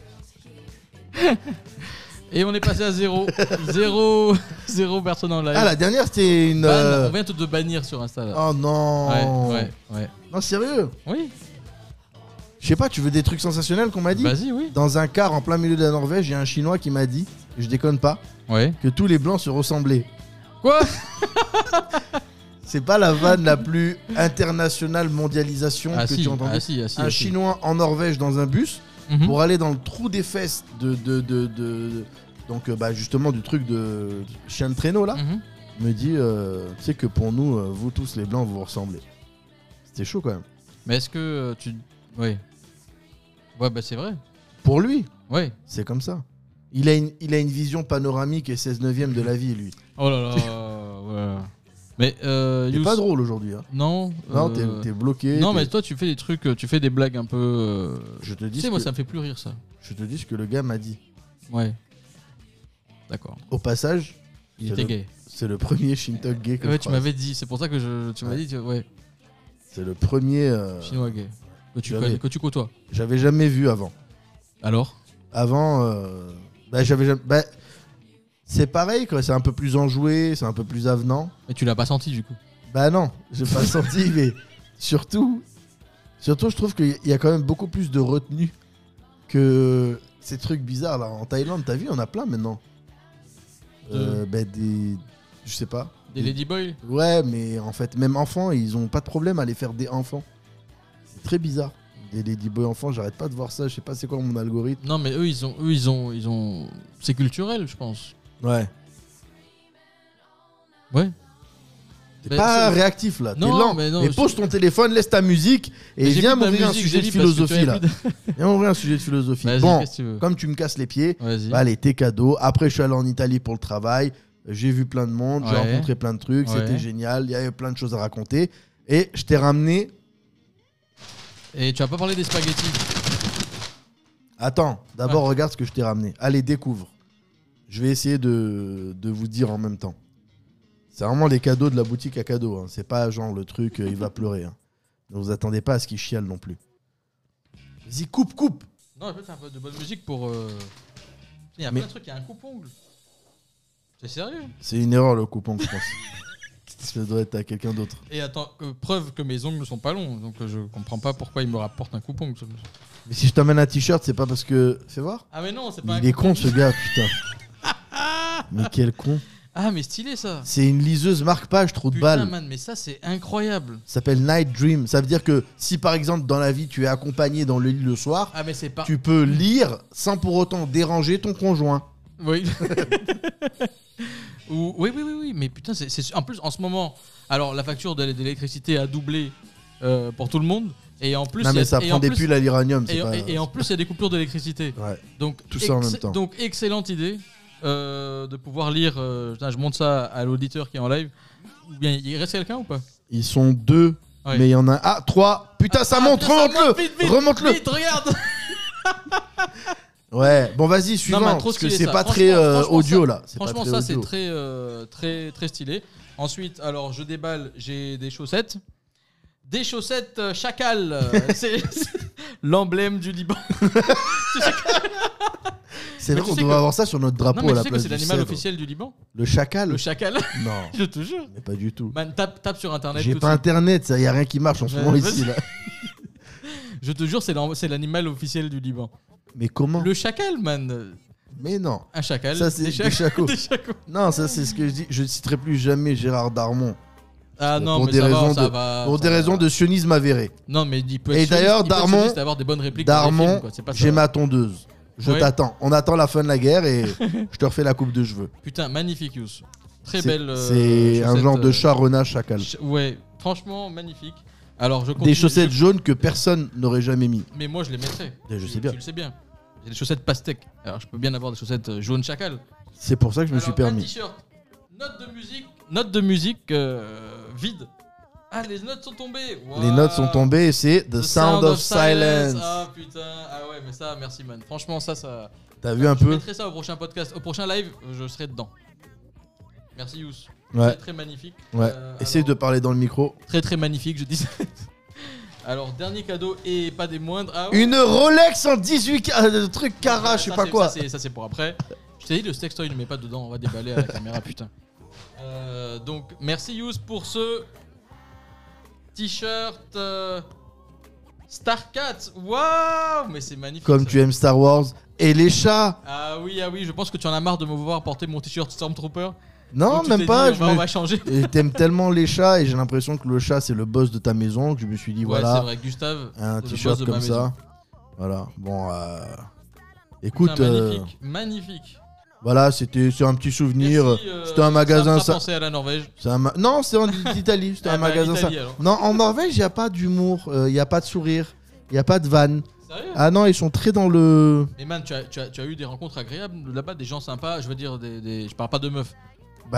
Et on est passé à zéro. zéro. Zéro personne en live. Ah, la dernière, c'était une. Ban, euh, On vient de bannir sur Insta, là. Oh non. Ouais, ouais, ouais. Non, sérieux. Oui, Je sais pas, tu veux des trucs sensationnels qu'on m'a dit? vas-y, oui. Dans un car en plein milieu de la Norvège, il y a un Chinois qui m'a dit, je déconne pas, Ouais. que tous les blancs se ressemblaient. Quoi? C'est pas la vanne la plus internationale mondialisation Ah que si, tu as entendue. ah si, ah si, Un ah si. Chinois en Norvège dans un bus Mhm. pour aller dans le trou des fesses de, de, de, de- donc euh, bah, justement du truc de chien de traîneau là, Mhm. me dit, euh, tu sais que pour nous, euh, vous tous les blancs, vous vous ressemblez. C'était chaud quand même. Mais est-ce que euh, tu. Ouais. Ouais, bah c'est vrai. Pour lui, Ouais. c'est comme ça. Il a une, il a une vision panoramique et seize neuvième de la vie, lui. Oh là là. ouais. Mais euh, C'est Yous- pas drôle aujourd'hui. Hein. Non. Non, euh, t'es, t'es bloqué. Non, t'es- mais toi, tu fais des trucs, euh, tu fais des blagues un peu. euh, Je te Tu dis sais, ce moi, que- ça me fait plus rire, ça. Je te dis ce que le gars m'a dit. Ouais. D'accord. Au passage, Il c'est était le, gay. c'est le premier Shintok gay que Ouais, je tu croise. m'avais dit. C'est pour ça que je. Tu m'as Ouais. dit, tu- ouais. C'est le premier. euh, Chinois gay. Que tu, j'avais- connais, que tu côtoies. J'avais jamais vu avant. Alors Avant, euh, bah, j'avais jamais. Bah, c'est pareil, quoi. C'est un peu plus enjoué, c'est un peu plus avenant. Mais tu l'as pas senti, du coup. Bah non, j'ai pas senti, mais surtout, surtout, je trouve qu'il y a quand même beaucoup plus de retenue que ces trucs bizarres là. En Thaïlande, t'as vu, on a plein maintenant. Euh, bah, des, je sais pas. Des ladyboys. Ouais, mais en fait, même enfants, ils ont pas de problème à les faire des enfants. C'est très bizarre. Des ladyboys enfants, j'arrête pas de voir ça. Je sais pas c'est quoi mon algorithme. Non, mais eux, ils ont. Eux, ils ont. Ils ont... C'est culturel, je pense. Ouais. Ouais. T'es Mais pas c'est- réactif là. T'es Non, lent. mais non, Mais je- pose ton téléphone, laisse ta musique et Mais viens j'écoute la m'ouvrir un musique, sujet de j'ai dit, parce que tu philosophie là. avais plus de- Viens m'ouvrir un sujet de philosophie. Vas-y, Bon, qu'est-ce que tu veux comme tu me casses les pieds, Vas-y. bah, allez, tes cadeaux. Après, je suis allé en Italie pour le travail. J'ai vu plein de monde, j'ai Ouais. rencontré plein de trucs. Ouais. C'était génial. Il y avait plein de choses à raconter. Et je t'ai ramené. Et tu as pas parlé des spaghettis. Attends, d'abord, regarde ce que je t'ai ramené. Allez, découvre. Je vais essayer de, de vous dire en même temps. C'est vraiment les cadeaux de la boutique à cadeaux. Hein. C'est pas genre le truc, euh, il va pleurer. Hein. Ne vous attendez pas à ce qu'il chiale non plus. Vas-y, coupe, coupe. Non, en fait, c'est un peu de bonne musique pour. euh, Il y a Mais- plein de trucs, il y a un coupe-ongle. C'est sérieux. C'est une erreur le coupon, je pense. Ça doit être à quelqu'un d'autre. Et attends, euh, preuve que mes ongles ne sont pas longs, donc euh, je comprends pas pourquoi il me rapporte un coupe-ongle. Mais si je t'emmène un t-shirt, c'est pas parce que. Fais voir. Ah, mais non, c'est pas un Il est coupe-ongle. con ce gars, putain. Mais quel con. Ah, mais stylé ça. C'est une liseuse marque-page, trou de Putain, balle. man, mais ça c'est incroyable. Ça s'appelle Night Dream. Ça veut dire que si par exemple dans la vie tu es accompagné dans le lit le soir, Ah, mais c'est pas. tu peux lire sans pour autant déranger ton conjoint. Oui. Ou- oui, oui, oui, oui, mais putain, c'est, c'est- en plus en ce moment, alors la facture de, de l'électricité a doublé euh, pour tout le monde, et en plus, non il y a- mais ça et prend en des plus- pulls à l'uranium. c'est Et, pas- et- et en plus, il y a des coupures d'électricité. Ouais. Donc, Tout ça en ex- même temps. Donc, excellente idée euh, de pouvoir lire. euh, putain, je montre ça à l'auditeur qui est en live. Ou bien, il reste quelqu'un ou pas? Ils sont deux, Ouais. mais il y en a ah trois. Putain, ça Ah, monte, putain, ça remonte-le, monte, vite, vite, remonte-le. Vite, regarde. Ouais, bon vas-y, suivant, Non, mais trop parce que stylé, c'est ça. pas Franchement- très euh, franchement, audio ça- là. C'est pas Franchement, très ça c'est audio. très, euh, très, très stylé. Ensuite, alors je déballe, j'ai des chaussettes. Des chaussettes euh, chacal. euh, c'est c'est l'emblème du Liban. C'est Mais vrai tu qu'on sais devrait que- avoir ça sur notre drapeau Non, mais à tu la sais que place c'est du l'animal cèdre. officiel du Liban. Le chacal. Le chacal. Non, Je te jure. mais pas du tout. Man, tape, tape sur internet. J'ai tout de pas suite. internet, ça y a rien qui marche en ce Ouais, moment vas-y. ici là. Je te jure, c'est l'en- c'est l'animal officiel du Liban. Mais comment? Le chacal, man. Mais non. Un chacal. Ça, c'est des chac- chacos. des chacos. Non, ça c'est ce que je dis. Je ne citerai plus jamais Gérard Darmon. Ah non, pour mais des ça raisons va, ça de, va. pour ça des va. raisons de sionisme avéré. Non, mais il peut Et être d'ailleurs, sioniste, il peut être Darmon- sioniste et avoir des bonnes répliques dans les Darmon, films, quoi. C'est pas ça. j'ai ma tondeuse. Je Ouais. t'attends. On attend la fin de la guerre et je te refais la coupe de cheveux. Putain, magnifique, Yous. Très C'est- belle. euh, C'est un chaussette, genre de euh, chat renard chacal. ch- Ouais, franchement, magnifique. Alors, je continue. Des chaussettes je- jaunes que personne n'aurait jamais mis. Mais moi, je les mettrais. Et je sais Tu- bien. Tu le sais bien. J'ai des chaussettes pastèques. Alors, je peux bien avoir des chaussettes euh, jaunes chacal. C'est pour ça que je me Alors, suis un permis. t-shirt. Note de musique. Note de musique euh, vide. Ah, les notes sont tombées. Les Waouh. notes sont tombées et c'est The, The Sound, of, Silence. Ah putain, ah ouais, mais ça, merci man. Franchement, ça, ça. T'as vu un Je peu? mettrai ça au prochain podcast, au prochain live, je serai dedans. Merci Yous. Ouais. Très très magnifique. Ouais. Euh, Essaye alors, de parler dans le micro. Très très magnifique, je dis. Alors, dernier cadeau et pas des moindres. Ah, ouais. Une Rolex en dix-huit carats, de truc Cara, Ouais, je sais ça, pas c'est- quoi. Ça c'est, ça, c'est pour après. Je t'ai dit, le sextoy, ne met pas dedans, on va déballer à la caméra, putain. Euh, donc, merci Yous pour ce t-shirt euh, Starcat. Waouh, mais c'est magnifique. Comme ça. tu aimes Star Wars. Et les chats. Ah oui, ah oui, je pense que tu en as marre de me voir porter mon t-shirt Stormtrooper. Non, Donc, tu même t'es pas. dit, je on va- me- on va changer. Et t'aimes tellement les chats et j'ai l'impression que le chat c'est le boss de ta maison que je me suis dit Ouais, c'est voilà vrai, Gustave. un c'est le t-shirt boss de ma comme maison. ça. Voilà. Bon, euh... écoute, Putain, euh, magnifique, magnifique. voilà, c'était c'est un petit souvenir. Merci, euh, C'était un magasin. Ça Ça... me fera penser à la Norvège. c'est un ma- Non, c'est en Italie. C'était Ah un bah, magasin. Italie, ça... alors. Non, en Norvège, il y a pas d'humour, il y a pas de sourire, il y a pas de vanne. Sérieux? Ah non, ils sont très dans le. Mais man, tu as, tu, as, tu as eu des rencontres agréables là-bas, des gens sympas, je veux dire, des, des... je parle pas de meufs. Bah,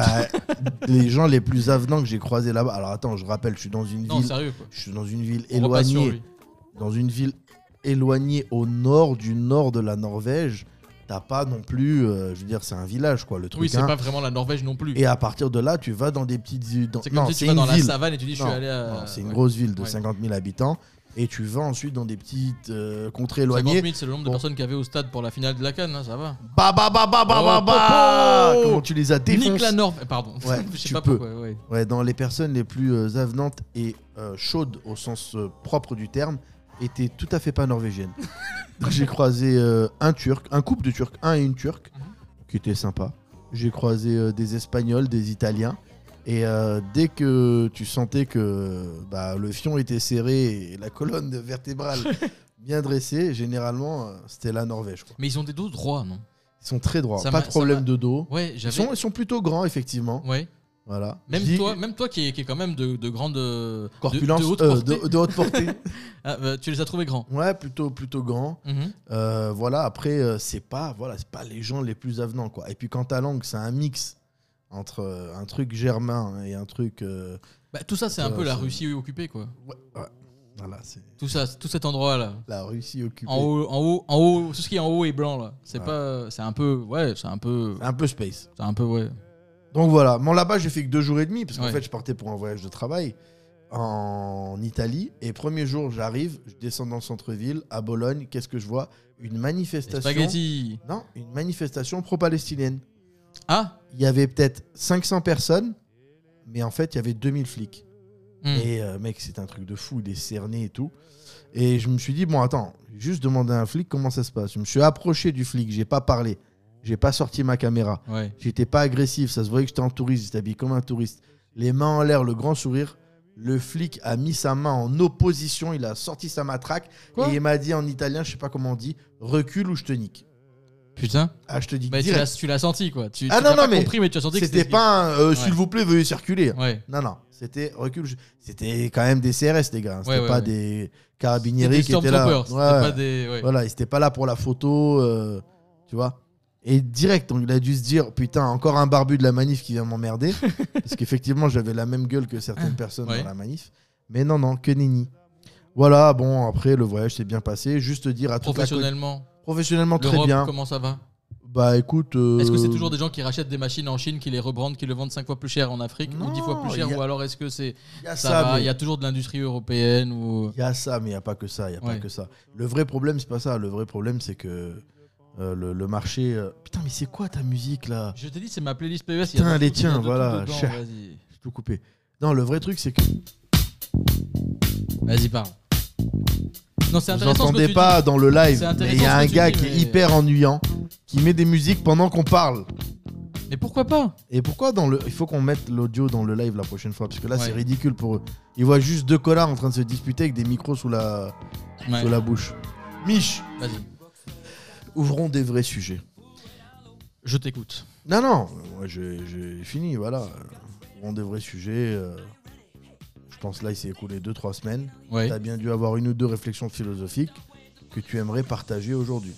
les gens les plus avenants que j'ai croisés là-bas. Alors attends, je rappelle, je suis dans une Non, ville. sérieux quoi. Je suis dans une ville On repasse sur éloignée. lui. Dans une ville éloignée au nord du nord de la Norvège. T'as pas non plus. euh, je veux dire, c'est un village quoi, le truc. Oui, c'est hein. pas vraiment la Norvège non plus. Et à partir de là, tu vas dans des petites îles. dans- C'est comme non, si c'est tu vas une dans la ville. savane et tu dis je Non, suis allé à. non, c'est une ouais. grosse ville de Ouais. cinquante mille habitants. Et tu vas ensuite dans des petites euh, contrées cinquante éloignées. mille, c'est le nombre de Bon. personnes qu'il y avait au stade pour la finale de la Cannes, hein, ça va. Bah bah bah bah bah Oh, bah bah popo Comment tu les as défoncés. Nique la Norvège. Pardon. Ouais, je sais tu pas peux. pourquoi. Ouais. Ouais, dans les personnes les plus euh, avenantes et euh, chaudes au sens euh, propre du terme, étaient tout à fait pas norvégiennes. Donc j'ai croisé euh, un Turc, un couple de Turcs, un et une Turque, Mhm. qui était sympa. J'ai croisé euh, des Espagnols, des Italiens. Et euh, dès que tu sentais que bah, le fion était serré et la colonne vertébrale bien dressée, généralement, euh, c'était la Norvège. Quoi. Mais ils ont des dos droits, non? Ils sont très droits, Ça pas m'a- de problème ça m'a- de dos. Ouais, Ils j'avais. sont, ils sont plutôt grands, effectivement. Ouais. Voilà. Même Je dis- toi, même toi qui est, qui est quand même de, de grande. de- Corpulence, de, haute euh, portée. de- de haute portée. Ah, bah, tu les as trouvés grands. Ouais, plutôt, plutôt grand. Mhm. Euh, voilà, après, euh, c'est pas, voilà, c'est pas les gens les plus avenants, quoi. Et puis quand ta langue, c'est un mix entre euh, un truc germain et un truc. euh, Bah, tout ça, c'est un Ça, peu la c'est- Russie occupée, quoi. ouais, ouais. Voilà, c'est Tout ça, tout cet endroit-là. la Russie occupée. En haut, en haut, en haut, tout ce qui est en haut est blanc là. C'est Ouais. pas, c'est un peu, ouais, c'est un peu, Un peu space. c'est un peu, ouais. Donc voilà, bon là-bas, j'ai fait que deux jours et demi, parce qu'en Ouais. fait, je partais pour un voyage de travail en Italie. Et premier jour, j'arrive, je descends dans le centre-ville, à Bologne. Qu'est-ce que je vois? Une Les manifestation. spaghettis. Non, une manifestation pro-palestinienne. Ah. Il y avait peut-être cinq cents personnes, mais en fait, il y avait deux mille flics. Hmm. Et euh, mec, c'est un truc de fou, des cernés et tout. Et je me suis dit, bon, attends, juste demander à un flic comment ça se passe. Je me suis approché du flic, j'ai pas parlé, j'ai pas sorti ma caméra, Ouais. j'étais pas agressif, ça se voyait que j'étais en touriste, j'étais habillé comme un touriste. Les mains en l'air, le grand sourire. Le flic a mis sa main en opposition, il a sorti sa matraque Quoi et il m'a dit en italien, je sais pas comment on dit, recule ou je te nique. Putain. Ah, je te dis Bah, tu direct. l'as, tu l'as senti quoi. Tu, Ah tu non, l'as non, pas mais compris, mais tu as senti que C'était pas un euh, s'il Ouais. vous plaît, veuillez circuler. Ouais. Non, non, c'était recul. je- C'était quand même des C R S, les gars. C'était Ouais, ouais, pas ouais. des C'était carabinieri des qui étaient là. Stormtroopers. C'était Ouais, pas des. Ouais. voilà, ils étaient pas là pour la photo, euh, tu vois. Et direct, donc il a dû se dire putain, encore un barbu de la manif qui vient m'emmerder. Parce qu'effectivement, j'avais la même gueule que certaines personnes Ouais. dans la manif. Mais non, non, que nenni. Voilà, bon, après, le voyage s'est bien passé. Juste dire à toute la côte- Professionnellement. Professionnellement, très L'Europe, bien. comment ça va? Bah écoute. euh, Est-ce que c'est toujours des gens qui rachètent des machines en Chine, qui les rebrandent, qui le vendent cinq fois plus cher en Afrique ou Non, dix fois plus cher, y a- ou alors est-ce que c'est Il y a ça, ça, va? mais- Il y a toujours de l'industrie européenne ou Il y a ça, mais il n'y a pas que ça. Il y a pas Ouais. que ça. Le vrai problème, c'est pas ça. Le vrai problème, c'est que euh, le, le marché. euh, Putain, mais c'est quoi ta musique là? Je t'ai dit, c'est ma playlist P E S. Putain, il y a de les tout- il y a tiens, de tout voilà, dedans, cher. Vas-y, J'ai tout coupé. Non, le vrai truc, c'est que vas-y, parle. Non, c'est vous intéressant. ce que entendez tu pas dans le live, C'est mais intéressant il y a ce que un tu gars dis, qui est mais- hyper ennuyant, qui met des musiques pendant qu'on parle. dis. Mais pourquoi pas? Et pourquoi dans le. Il faut qu'on mette l'audio dans le live la prochaine fois, parce que là, Ouais. c'est ridicule pour eux. Ils voient juste deux connards en train de se disputer avec des micros sous la, Ouais. sous la bouche. Mich, Vas-y, ouvrons des vrais sujets. je t'écoute. Non, non, moi j'ai j'ai fini, voilà. Ouvrons des vrais sujets. euh, Je pense là, il s'est écoulé deux trois semaines. Ouais. Tu as bien dû avoir une ou deux réflexions philosophiques que tu aimerais partager aujourd'hui.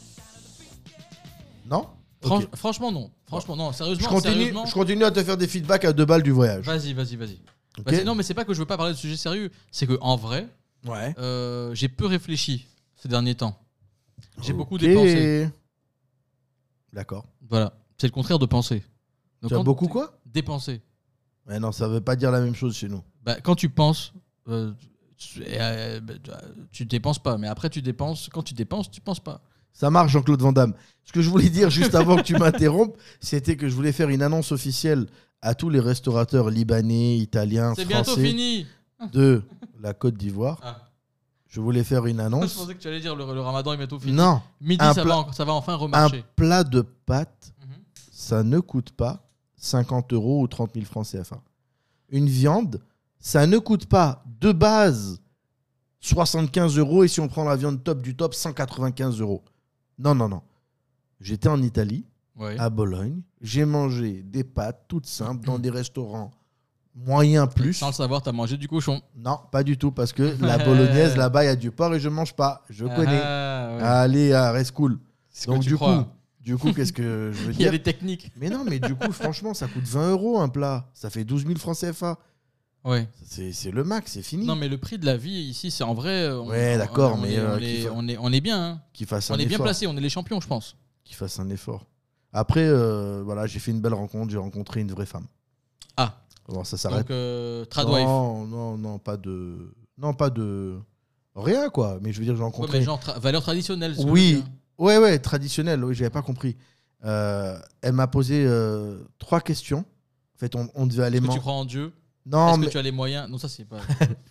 Non? Fran- Ok. Franchement, non. Franchement, non. Sérieusement, Je continue, sérieusement. je continue à te faire des feedbacks à deux balles du voyage. Vas-y, vas-y, vas-y. Ok. Vas-y. Non, mais c'est pas que je veux pas parler de sujet sérieux. C'est que en vrai, Ouais. euh, j'ai peu réfléchi ces derniers temps. J'ai beaucoup Ok. dépensé. D'accord. Voilà. C'est le contraire de penser. Donc, Tu as quand beaucoup t'es- quoi? Dépensé. Mais non, ça veut pas dire la même chose chez nous. Bah, quand tu penses, euh, tu, euh, bah, tu dépenses pas. Mais après, tu dépenses. Quand tu dépenses, tu penses pas. Ça marche, Jean-Claude Van Damme. Ce que je voulais dire juste avant que tu m'interrompes, c'était que je voulais faire une annonce officielle à tous les restaurateurs libanais, italiens, C'est bientôt français fini. de la Côte d'Ivoire. Ah. Je voulais faire une Je annonce. pensais que tu allais dire le, le ramadan est bientôt fini. Non, Midi, un ça, plat- va, en- ça va enfin un remarcher. plat de pâtes, Mhm. ça ne coûte pas cinquante euros ou trente mille francs C F A. Une viande, ça ne coûte pas de base soixante-quinze euros et si on prend la viande top du top, cent quatre-vingt-quinze euros. Non, non, non. J'étais en Italie, Ouais. à Bologne. J'ai mangé des pâtes toutes simples dans des restaurants moyens plus. Sans le savoir, t'as mangé du cochon. Non, pas du tout, parce que la bolognaise, là-bas, il y a du porc et je mange pas. Je connais. Ah, ouais. Allez, ah, reste cool. C'est ce que Donc, tu du crois. coup, du coup, qu'est-ce que je veux Il y a dire des techniques. Mais non, mais du coup, franchement, ça coûte vingt euros un plat. Ça fait douze mille francs C F A. Ouais. C'est c'est le max, c'est fini. Non, mais le prix de la vie ici, c'est en vrai. on- Ouais, d'accord, on mais, est- euh, on, qu'il est, fa- on, est, on est bien. Hein. Qu'il fasse On un est bien effort. placés, on est les champions, je pense. Qu'il fasse un effort. Après, euh, voilà, j'ai fait une belle rencontre. J'ai rencontré une vraie femme. Ah, Bon, ça s'arrête. donc euh, Tradwife. Non, non, non, pas de. Non, pas de. Rien, quoi. Mais je veux dire, j'ai Ouais, rencontré. mais genre tra- valeurs traditionnelles. c'est Oui, bien. ouais, ouais, traditionnel. Oui, j'avais pas compris. Euh, elle m'a posé euh, trois questions. En fait, on, on devait aller Est-ce que manger. tu crois en Dieu? Non, Est-ce mais que tu as les moyens? Non, ça c'est pas.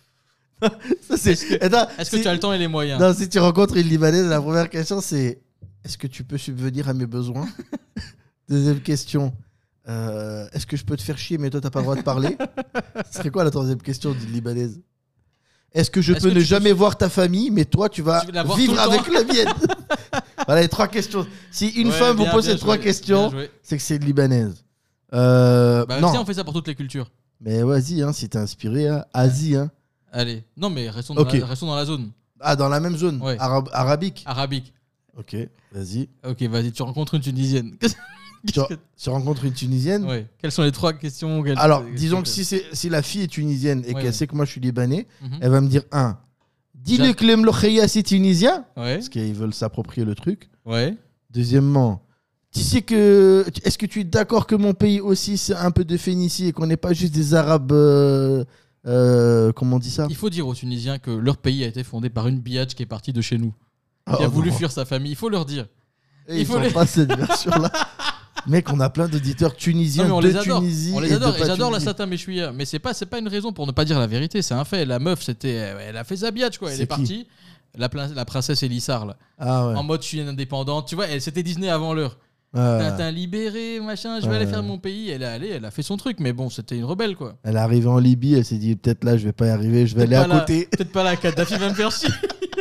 ça, c'est. Est-ce que- Attends, Est-ce que si- tu as le temps et les moyens? Non, si tu rencontres une Libanaise, la première question c'est est-ce que tu peux subvenir à mes besoins? Deuxième question, euh, est-ce que je peux te faire chier mais toi t'as pas le droit de parler? Ce serait quoi la troisième question d'une Libanaise? Est-ce que je Est-ce peux que ne tu peux jamais su- voir ta famille mais toi tu vas Tu veux la voir vivre tout le avec temps la mienne? Voilà les trois questions. Si une Ouais, femme vous bien, pose bien ces trois joué, questions, bien joué. c'est que c'est une Libanaise. Euh, Bah, non, si on fait ça pour toutes les cultures. mais vas-y, hein, si t'es inspiré, hein, Asie. Hein. Allez. Non, mais restons dans, Ok. la, restons dans la zone Ah, dans la même zone, Ouais. Arab- arabique. arabique. Ok, vas-y. Ok, vas-y, tu rencontres une Tunisienne. Qu'est-ce Tu, que- tu rencontres une Tunisienne. Ouais. Quelles sont les trois questions qu'elle- Alors, qu'elle- disons que si, c'est- si la fille est tunisienne et Ouais, qu'elle ouais. sait que moi je suis libanais, Mhm. elle va me dire un. Dis-le J'a- que le Mlokhaya c'est tunisien, Ouais. parce qu'ils veulent s'approprier le truc. Ouais. Deuxièmement, tu sais que. Est-ce que tu es d'accord que mon pays aussi c'est un peu de Phénicie et qu'on n'est pas juste des Arabes. euh, euh, comment on dit ça? Il faut dire aux Tunisiens que leur pays a été fondé par une biatch qui est partie de chez nous, qui Oh a voulu non. fuir sa famille. Il faut leur dire. Et il ils faut font les- pas cette version-là. Mec, on a plein d'auditeurs tunisiens Non, mais on de les adore. Tunisie. On les et de adore. pas Et j'adore la Tunisie. Sata Meshouia. Mais c'est pas, c'est pas une raison pour ne pas dire la vérité. C'est un fait. La meuf, c'était, elle a fait sa biatch, quoi. Elle C'est est qui partie. La, prin- la princesse Elissar, là. Ah ouais. En mode, je suis une indépendante. Tu vois, elle, c'était Disney avant l'heure. Ouais. Tintin libéré, machin. Je vais Ouais. aller faire mon pays. Elle est allée, elle a fait son truc. Mais bon, c'était une rebelle, quoi. Elle est arrivée en Libye, elle s'est dit peut-être là je vais pas y arriver, je vais aller Peut-être à pas là- côté. Peut-être pas là. Kadhafi va me faire chier.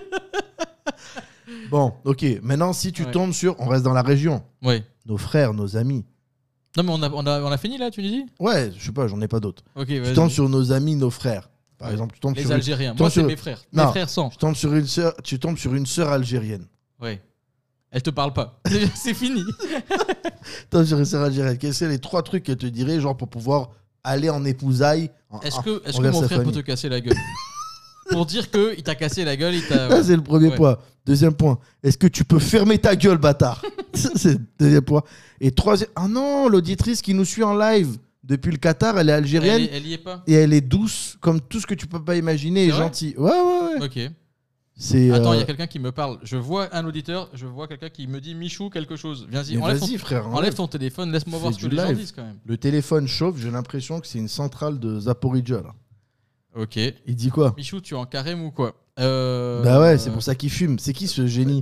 Bon, ok. Maintenant, si tu Ouais. tombes sur. On reste dans la région. Ouais. Nos frères, nos amis. Non, mais on a, on a, on a fini là, Tunisie. Ouais, je sais pas, j'en ai pas d'autres. Ok, Tu vas-y. tombes sur nos amis, nos frères. Par Ouais. exemple, tu tombes Les sur. Une... Algériens. tombes Moi, c'est sur- mes frères. Mes Non. frères sans. Tu tombes sur une sœur. Tu tombes sur une sœur algérienne. Ouais. Elle te parle pas. C'est fini. Tu tombes sur une sœur algérienne. Quels seraient les trois trucs qu'elle te dirait, genre pour pouvoir aller en épousailles en- Est-ce en- que, est-ce que envers mon sa frère peut famille. te casser la gueule? Pour dire que il t'a cassé la gueule, il t'a. Ça, c'est le premier Ouais. point. Deuxième point. Est-ce que tu peux fermer ta gueule, bâtard? Ça, c'est le deuxième point. Et troisième. Ah non, l'auditrice qui nous suit en live depuis le Qatar, elle est algérienne. Elle, est- elle y est pas. Et elle est douce, comme tout ce que tu peux pas imaginer, et C'est vrai gentille. Ouais, ouais, ouais. Ok. C'est. Attends, il euh, y a quelqu'un qui me parle. Je vois un auditeur, je vois quelqu'un qui me dit Michou quelque chose. Viens-y, mais enlève, ton- vas-y, frère. enlève ton téléphone, laisse-moi Fais voir ce que du les gens live. disent quand même. Le téléphone chauffe, j'ai l'impression que c'est une centrale de Zaporizhzhia, là. Ok. Il dit quoi? Michou, tu es en carême ou quoi? Euh, Bah ouais, c'est pour ça qu'il fume. C'est qui ce génie?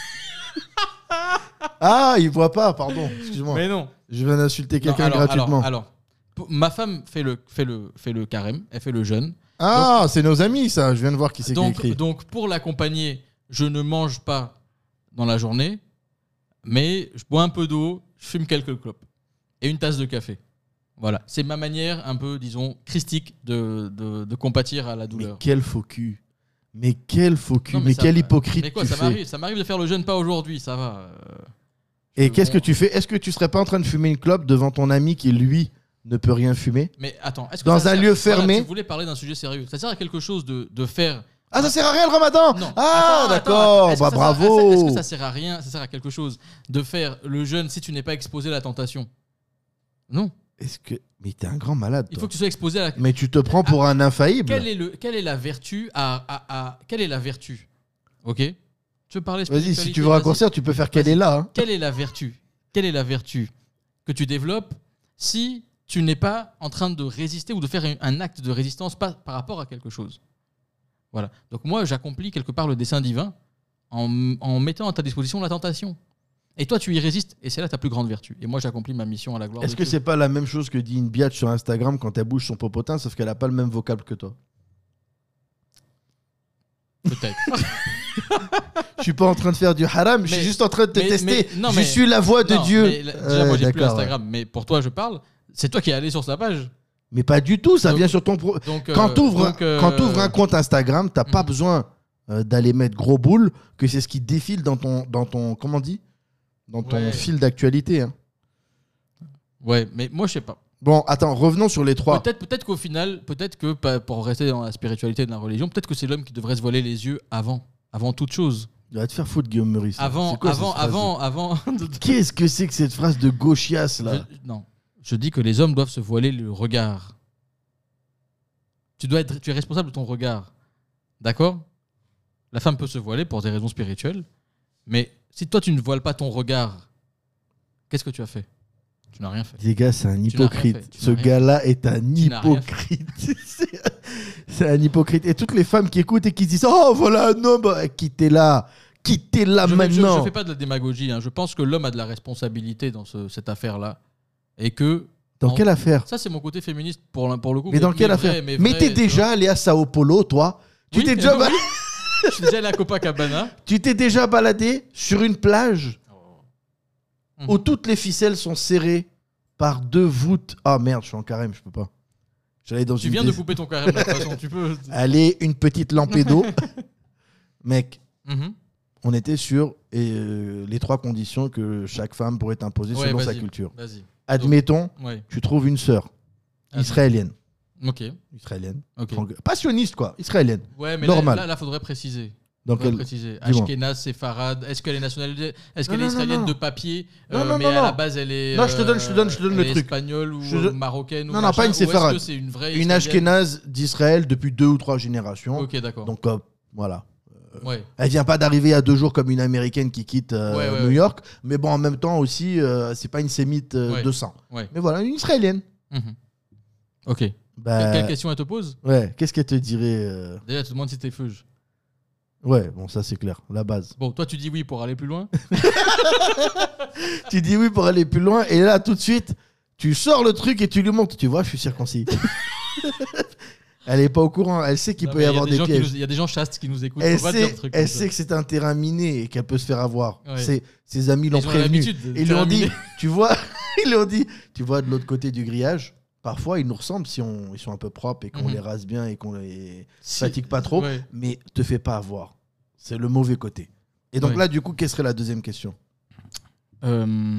Ah, il voit pas, pardon. Excuse-moi. Mais non. Je viens d'insulter Non, quelqu'un alors, gratuitement. Alors, alors, pour- ma femme fait le, fait, le, fait le carême, elle fait le jeûne. Ah, c'est nos amis, ça. Je viens de voir qui c'est qui a Donc, écrit. donc, pour l'accompagner, je ne mange pas dans la journée, mais je bois un peu d'eau, je fume quelques clopes et une tasse de café. Voilà, c'est ma manière un peu, disons, christique de, de, de compatir à la Mais douleur. quel faux cul. Mais quel faux cul. Non, mais ça- quel hypocrite Mais quoi, tu ça fais. m'arrive, ça m'arrive de faire le jeûne, pas aujourd'hui, ça va. euh, Et je- qu'est-ce que bon. tu fais? Est-ce que tu serais pas en train de fumer une clope devant ton ami qui, lui, ne peut rien fumer? Mais attends, est-ce que Dans ça un sert- lieu voilà, fermé. tu voulais parler d'un sujet sérieux. Ça sert à quelque chose de, de faire. Ah, ça sert à rien le ramadan? Non. Ah, Attends, d'accord. attends, est-ce que Bah, ça sert à- bravo. Est-ce que ça sert à rien? Ça sert à quelque chose de faire le jeûne si tu n'es pas exposé à la tentation? Non. Est-ce que... Mais t'es un grand malade, Il toi. faut que tu sois exposé à la... Mais tu te prends pour un infaillible. Quelle est, le, quelle est la vertu à, à, à... Quelle est la vertu? Ok. Tu veux parler Vas-y, si spiritualité, tu veux vas-y. raccourcir, tu peux faire qu'elle est là. Hein. Quelle est la vertu? Quelle est la vertu que tu développes si tu n'es pas en train de résister ou de faire un, un acte de résistance par, par rapport à quelque chose? Voilà. Donc moi, j'accomplis quelque part le dessein divin en, en mettant à ta disposition la tentation. Et toi, tu y résistes, et c'est là ta plus grande vertu. Et moi, j'accomplis ma mission à la gloire Est-ce de que Dieu. c'est pas la même chose que dit une biatch sur Instagram quand elle bouge son popotin, sauf qu'elle a pas le même vocable que toi? Peut-être. Je suis pas en train de faire du haram, je Mais- suis juste en train de te mais- tester. mais- non, je mais- suis la voix de Non, Dieu. mais là, déjà, Euh, moi, j'ai plus d'accord, Instagram, mais pour toi, je parle. C'est toi qui es allé sur sa page. ouais. Mais pas du tout, ça Donc- vient sur ton pro... Donc, Quand euh, tu ouvres donc, euh, un compte Instagram, t'as pas Mhm. besoin euh, d'aller mettre gros boule, que c'est ce qui défile dans ton, dans ton, comment on dit, dans ton Ouais. fil d'actualité. Hein. Ouais, mais moi, je sais pas. Bon, attends, revenons sur les trois. Peut-être, peut-être qu'au final, peut-être que pas- pour rester dans la spiritualité de la religion, peut-être que c'est l'homme qui devrait se voiler les yeux avant, avant toute chose. Il va te faire foutre, Guillaume Meurice. là. Avant, C'est quoi cette avant, phrase avant, avant. de- Qu'est-ce que c'est que cette phrase de gauchiasse là? Je- non, je dis que les hommes doivent se voiler le regard. Tu dois être, tu es responsable de ton regard, d'accord? La femme peut se voiler pour des raisons spirituelles, mais si toi tu ne voiles pas ton regard, qu'est-ce que tu as fait? Tu n'as rien fait. Les gars, c'est un n'as rien hypocrite. fait, tu Ce n'as rien gars-là est un n'as rien hypocrite. C'est- c'est un hypocrite. Et toutes les femmes qui écoutent et qui se disent oh voilà un homme, bah, quittez-la, quittez-la Je ne maintenant. fais pas de la démagogie. hein. Je pense que l'homme a de la responsabilité dans ce- cette affaire-là. Et que. Dans en- quelle affaire? Ça, c'est mon côté féministe pour, le- pour le coup. Mais dans quelle vrai, affaire? Mais, Mais vrai, t'es tu vois. déjà allé à Sao Paulo, toi? Tu Oui, t'es déjà, oui. ba- Je suis déjà allé à Copacabana. tu t'es déjà baladé sur une plage Mhm. où toutes les ficelles sont serrées par deux voûtes. Ah merde, je suis en carême, je peux pas. J'allais dans Tu une viens de des- couper ton carême de toute façon. Tu peux. Allez, une petite lampée d'eau. Mec, Mhm. on était sur euh, les trois conditions que chaque femme pourrait imposer Ouais, selon sa vas-y, culture. Vas-y. Admettons, Ouais. tu trouves une sœur Vas-y. israélienne. Ok. Israélienne. Ok. Franc- Passionniste, quoi. Israélienne. Ouais, mais Normal. là, là, là, faudrait préciser. Dans Faudrait quel... préciser. Dis-moi. Ashkenaz, séfarade. Est-ce qu'elle est nationalité? Est-ce Non, qu'elle est non, non, israélienne non. de papier? Non, euh, non, mais non, à la non. base, elle est. Non, je te donne- je te donne- je te donne elle le est truc. Espagnole ou Je te donne- marocaine ou Non, non, pas machin, une ou est-ce séfarade. que c'est une vraie Une israélienne? Ashkénaze d'Israël depuis deux ou trois générations. Ok, d'accord. Donc, euh, voilà. Ouais. Elle vient pas d'arriver à deux jours comme une américaine qui quitte euh, Ouais, ouais, New ouais. York. Mais bon, en même temps aussi, euh, c'est pas une sémite euh, Ouais. de sang. Ouais. Mais voilà, une israélienne. Mhm. Ok. Bah, Quelle question elle te pose? ouais, qu'est-ce qu'elle te dirait euh, Déjà, elle te demande si t'es feuge. Ouais, bon, ça c'est clair, la base. Bon, toi, tu dis oui pour aller plus loin. Tu dis oui pour aller plus loin, et là, tout de suite, tu sors le truc et tu lui montres. Tu vois, je suis circoncis. Elle est pas au courant, elle sait qu'il Non, peut mais y il avoir des des gens qui pièges. nous- Il y a des gens chastes qui nous écoutent. Elle Faut pas dire sait, de trucs elle comme ça. sait que c'est un terrain miné et qu'elle peut se faire avoir. Ouais. C'est- Ses amis l'ont Ils ont prévenu. l'habitude de Ils lui ont dit, terminer. tu vois, ils lui ont dit, tu vois, de l'autre côté du grillage, parfois ils nous ressemblent si on, ils sont un peu propres et qu'on Mhm. les rase bien et qu'on les Si- fatigue pas trop, Ouais. mais te fais pas avoir. C'est le mauvais côté. Et donc Ouais. là, du coup, quelle serait la deuxième question? Euh,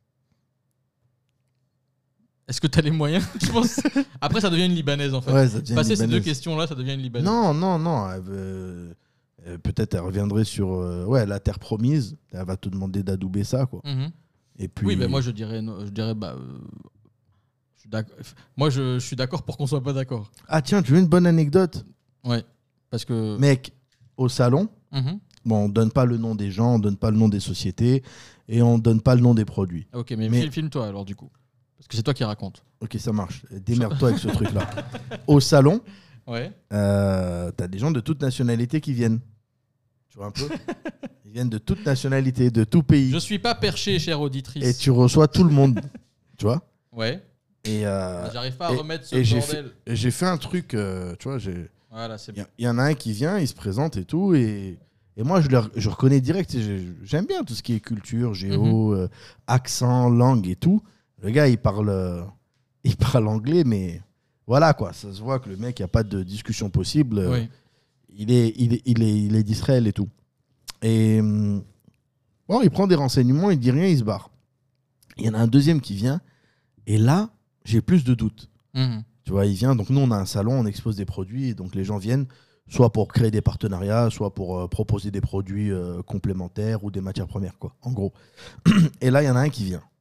Est-ce que tu as les moyens? Je pense. Après, ça devient une Libanaise en fait. Ouais, ça devient Passer une ces deux Libanaise. questions-là, ça devient une Libanaise. Non, non, non. elle veut- euh, Peut-être elle reviendrait sur euh, ouais, la terre promise. Elle va te demander d'adouber ça, quoi. Mhm. Et puis, Oui, mais moi je dirais, non, je dirais bah, euh, je suis d'accord- moi je, je suis d'accord pour qu'on soit pas d'accord. Ah tiens, tu veux une bonne anecdote? Ouais, parce que. Mec, au salon, Mhm. bon, on donne pas le nom des gens, on donne pas le nom des sociétés et on donne pas le nom des produits. Ok, mais, Mais- fil- filme-toi alors du coup, parce que c'est toi qui raconte. Ok, ça marche. Démerde-toi avec ce truc-là. Au salon, Ouais. euh, t'as des gens de toute nationalité qui viennent. Tu vois un peu? Ils viennent de toute nationalité, de tout pays. Je suis pas perché, chère auditrice. Et tu reçois tout le monde. Tu vois? Ouais. Et, euh, J'arrive pas à et- remettre ce et j'ai bordel. fait, j'ai fait un truc, euh, tu vois, j'ai. Voilà, c'est Il bien. y, y en a un qui vient, il se présente et tout, et, et moi je, le, je reconnais direct. j'ai- J'aime bien tout ce qui est culture, géo, euh, accent, langue et tout. Le gars, il parle, euh, il parle anglais, mais voilà quoi. Ça se voit que le mec, il n'y a pas de discussion possible. euh, Oui. Il est, il est, il est, il est d'Israël et tout. Et hum, bon, il prend des renseignements, il dit rien, il se barre. Il y en a un deuxième qui vient, et là, j'ai plus de doutes. Mhm. Tu vois, il vient. Donc, nous, on a un salon, on expose des produits. Et donc, les gens viennent soit pour créer des partenariats, soit pour euh, proposer des produits euh, complémentaires ou des matières premières, quoi, en gros. Et là, il y en a un qui vient.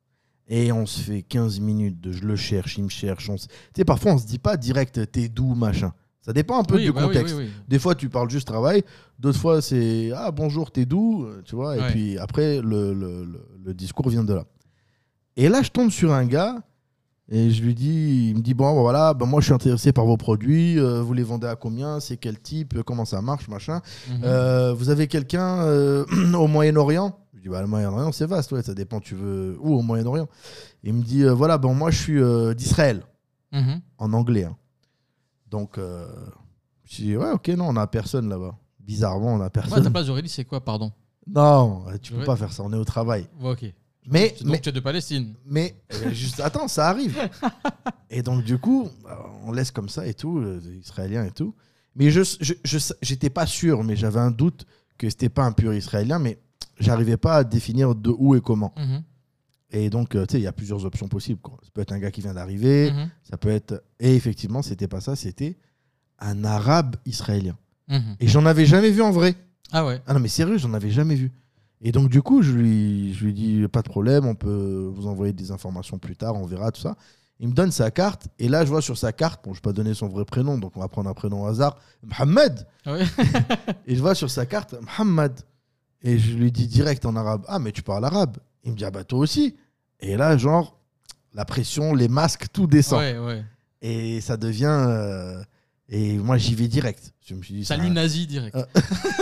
Et on se fait quinze minutes de je le cherche, il me cherche. On se... Tu sais, parfois, on se dit pas direct, t'es d'où, machin. Ça dépend un peu Oui, du bah oui, contexte. oui, oui. Des fois, tu parles juste travail. D'autres fois, c'est ah bonjour, t'es d'où, tu vois. Et Ouais. puis après, le, le, le, le discours vient de là. Et là, je tombe sur un gars et je lui dis, il me dit bon, voilà, ben moi, je suis intéressé par vos produits. euh, vous les vendez à combien? C'est quel type? Comment ça marche, machin. Mhm. Euh, vous avez quelqu'un euh, au Moyen-Orient? Je dis bah le Moyen-Orient, c'est vaste, ouais, ça dépend. Tu veux où au Moyen-Orient? Il me dit euh, voilà, bon moi, je suis euh, d'Israël, Mhm. en anglais. hein. Donc, euh, je dis, ouais, ok, non, on n'a personne là-bas. Bizarrement, on n'a Ouais, personne. ta place Aurélie, c'est quoi, pardon? non, tu peux Ouais. pas faire ça, on est au travail. Ouais, ok. Mais, Donc mais, tu es de Palestine. mais euh, juste, attends, ça arrive. Et donc, du coup, on laisse comme ça et tout, euh, les Israéliens et tout. Mais je je, je, j'étais pas sûr, mais j'avais un doute que c'était pas un pur Israélien, mais j'arrivais pas à définir de où et comment. Mhm. Et donc, euh, tu sais, il y a plusieurs options possibles. Quoi. Ça peut être un gars qui vient d'arriver, Mhm. ça peut être... Et effectivement, c'était pas ça, c'était un arabe israélien. Mhm. Et j'en avais jamais vu en vrai. Ah ouais. Ah non, mais sérieux, j'en avais jamais vu. Et donc, du coup, je lui, je lui dis, pas de problème, on peut vous envoyer des informations plus tard, on verra, tout ça. Il me donne sa carte, et là, je vois sur sa carte, bon, je ne vais pas donner son vrai prénom, donc on va prendre un prénom au hasard, Mohamed. Ah ouais. Et je vois sur sa carte, Mohamed. Et je lui dis direct en arabe, ah, mais tu parles arabe? Il me dit, ah bah toi aussi. Et là, genre, la pression, les masques, tout descend. Ouais, ouais. Et ça devient... euh, Et moi, j'y vais direct. Je me suis dit, ça- Salut nazi direct. Ah.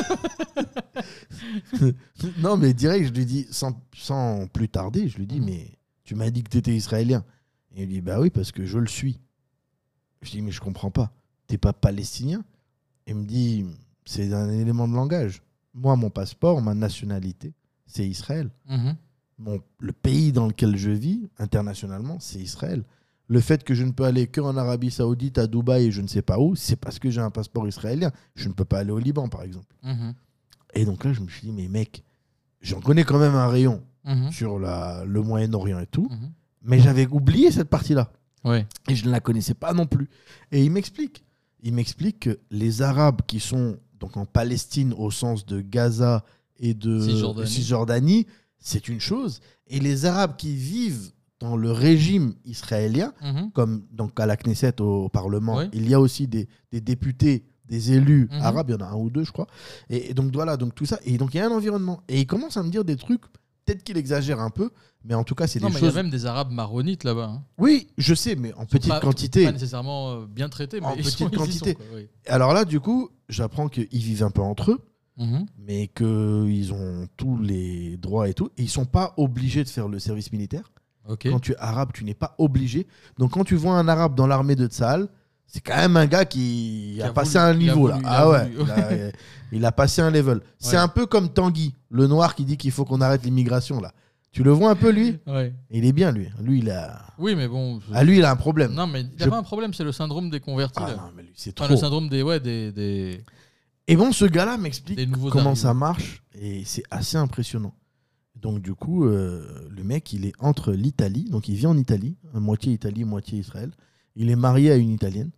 non, mais direct, je lui dis, sans, sans plus tarder, je lui dis, mais tu m'as dit que tu étais israélien. Et il dit, bah oui, parce que je le suis. Je dis, mais je comprends pas. T'es pas palestinien? Il me dit, c'est un élément de langage. Moi, mon passeport, ma nationalité, c'est Israël. Mhm. Mon, le pays dans lequel je vis, internationalement, c'est Israël. Le fait que je ne peux aller qu'en Arabie Saoudite, à Dubaï et je ne sais pas où, c'est parce que j'ai un passeport israélien. Je ne peux pas aller au Liban, par exemple. Mhm. Et donc là, je me suis dit, mais mec, j'en connais quand même un rayon Mhm. sur la, le Moyen-Orient et tout, Mhm. mais j'avais oublié cette partie-là. Ouais. Et je ne la connaissais pas non plus. Et il m'explique. Il m'explique que les Arabes qui sont donc en Palestine au sens de Gaza et de Cisjordanie. Cisjordanie, c'est une chose. Et les Arabes qui vivent dans le régime israélien, Mhm. comme donc à la Knesset, au, au Parlement, Ouais. il y a aussi des, des députés, des élus Mhm. arabes, il y en a un ou deux, je crois. Et, et donc voilà, donc tout ça. Et donc il y a un environnement. Et il commence à me dire des trucs, peut-être qu'il exagère un peu, mais en tout cas, c'est Non, des mais il y a choses. même des Arabes maronites là-bas. Hein. Oui, je sais, mais en petite Pas- quantité. Pas nécessairement euh, bien traités, mais En ils petite sont- ils y quantité. sont, quoi, oui. Alors là, du coup, j'apprends qu'ils vivent un peu entre eux, Mhm. mais qu'ils ont tous les droits et tout. Et ils sont pas obligés de faire le service militaire. Ok. Quand tu es arabe, tu n'es pas obligé. Donc quand tu vois un arabe dans l'armée de Tsahal, c'est quand même un gars qui, Qui a, a passé voulu, un il a niveau voulu, là. il a Ah ouais, voulu. il a, il a passé un level. C'est Ouais. un peu comme Tanguy, le noir qui dit qu'il faut qu'on arrête l'immigration là. Tu le vois un peu lui? Ouais. Il est bien lui. Lui il a, Oui, mais bon. je- ah, lui il a un problème. Non, mais il n'y a Je- pas un problème, c'est le syndrome des convertis. Ah là. non mais lui c'est Enfin, trop. le syndrome des, ouais, des, des... Et bon, ce gars-là m'explique Des nouveaux comment arrivants. ça marche et c'est assez impressionnant. Donc du coup, euh, le mec, il est entre l'Italie, donc il vit en Italie, moitié Italie, moitié Israël. Il est marié à une Italienne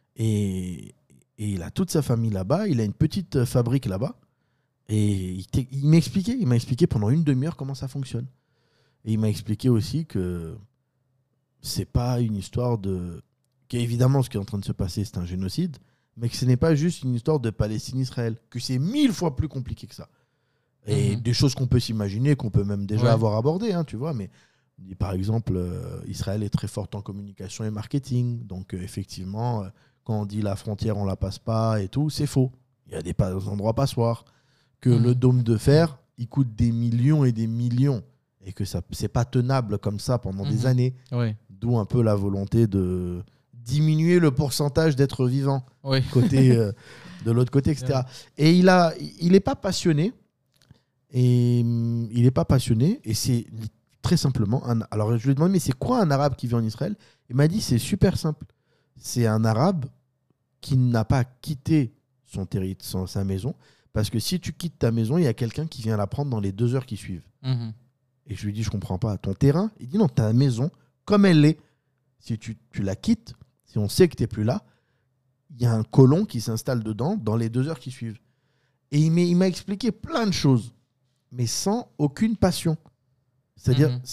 et, et il a toute sa famille là-bas. Il a une petite fabrique là-bas et il, t'est- il m'expliquait, il m'a expliqué pendant une demi-heure comment ça fonctionne. Et il m'a expliqué aussi que c'est pas une histoire de, qu'évidemment ce qui est en train de se passer, c'est un génocide, mais que ce n'est pas juste une histoire de Palestine-Israël, que c'est mille fois plus compliqué que ça. Et Mhm. des choses qu'on peut s'imaginer, qu'on peut même déjà Ouais. avoir abordées, hein, tu vois, mais par exemple, euh, Israël est très forte en communication et marketing, donc euh, effectivement, euh, quand on dit la frontière, on la passe pas et tout, c'est faux. Il y a des, pas- des endroits passoires, que Mhm. le dôme de fer, il coûte des millions et des millions, et que ça c'est pas tenable comme ça pendant des Mhm. années, Ouais. d'où un peu la volonté de diminuer le pourcentage d'êtres vivants Ouais. côté, euh, de l'autre côté, et cetera. Et il a, il n'est pas passionné. Et hum, il n'est pas passionné. Et c'est li- très simplement. Un, alors je lui ai demandé, mais c'est quoi un arabe qui vit en Israël? Il m'a dit, c'est super simple. C'est un arabe qui n'a pas quitté son territoire, sa maison. Parce que si tu quittes ta maison, il y a quelqu'un qui vient la prendre dans les deux heures qui suivent. Mhm. Et je lui dis, je comprends pas. Ton terrain? Il dit, non, ta maison, comme elle est, si tu, tu la quittes, si on sait que tu n'es plus là, il y a un colon qui s'installe dedans dans les deux heures qui suivent. Et il m'a, il m'a expliqué plein de choses, mais sans aucune passion. C'est-à-dire, Mhm. c'est,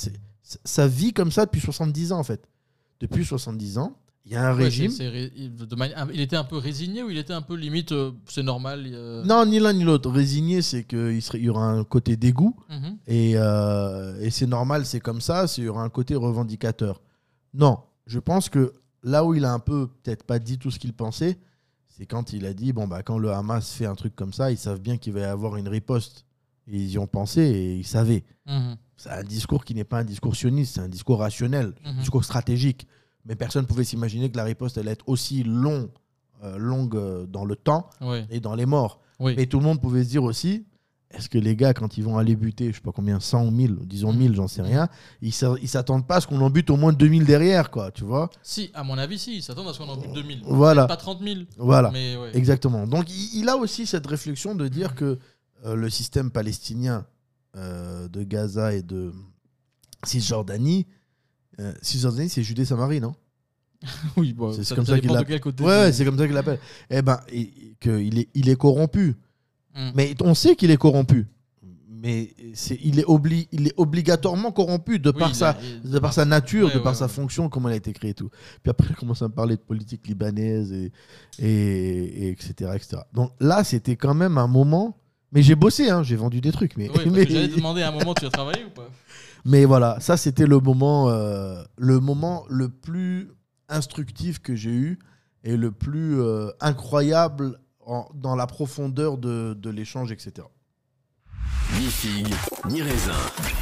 ça vit comme ça depuis soixante-dix ans, en fait. Depuis soixante-dix ans, il y a un Ouais, régime. c'est- c'est- de manière- il était un peu résigné ou il était un peu limite, euh, c'est normal euh... Non, ni l'un ni l'autre. Résigné, c'est qu'il serait- il y aura un côté dégoût. Mhm. Et, euh, et c'est normal, c'est comme ça. C'est- Il y aura un côté revendicateur. Non, je pense que là où il a un peu, peut-être pas dit tout ce qu'il pensait, c'est quand il a dit, bon, bah, quand le Hamas fait un truc comme ça, ils savent bien qu'il va y avoir une riposte. Et ils y ont pensé et ils savaient. Mhm. C'est un discours qui n'est pas un discours sioniste, c'est un discours rationnel, un Mhm. discours stratégique. Mais personne ne pouvait s'imaginer que la riposte allait être aussi long, euh, longue euh, dans le temps Ouais. et dans les morts. Oui. Mais tout le monde pouvait se dire aussi, est-ce que les gars, quand ils vont aller buter, je sais pas combien, cent ou mille, disons Mhm. mille, j'en sais rien, ils s'a- ils s'attendent pas à ce qu'on en bute au moins deux mille derrière, quoi, tu vois. Si, à mon avis, si, ils s'attendent à ce qu'on en bute deux mille. Voilà. Peut-être pas trente mille. Voilà, Mais ouais. exactement. Donc il, il a aussi cette réflexion de dire que euh, le système palestinien euh, de Gaza et de Cisjordanie, euh, Cisjordanie, c'est Judée-Samarie, non? Oui, bon, C'est ça, comme ça ça qu'il dépend de l'appelle. quel côté. Ouais, tu- ouais, c'est comme ça qu'il l'appelle. Eh ben, et- et qu'il est, il est corrompu. Mm. Mais on sait qu'il est corrompu. Mais c'est, il, est obli, il est obligatoirement corrompu de Oui, par, il sa, a- il- de par sa nature, Ouais, de par ouais, sa ouais. fonction, comment elle a été créée et tout. Puis après, il commence à me parler de politique libanaise, et, et, et etc., et cetera. Donc là, c'était quand même un moment. Mais j'ai bossé, hein, j'ai vendu des trucs. Mais, Ouais, parce mais, que j'allais te demander à un moment, tu as travaillé ou pas? mais voilà, ça, c'était le moment, euh, le moment le plus instructif que j'ai eu et le plus euh, incroyable en- dans la profondeur de, de l'échange, et cetera. Ni figue, ni raisin.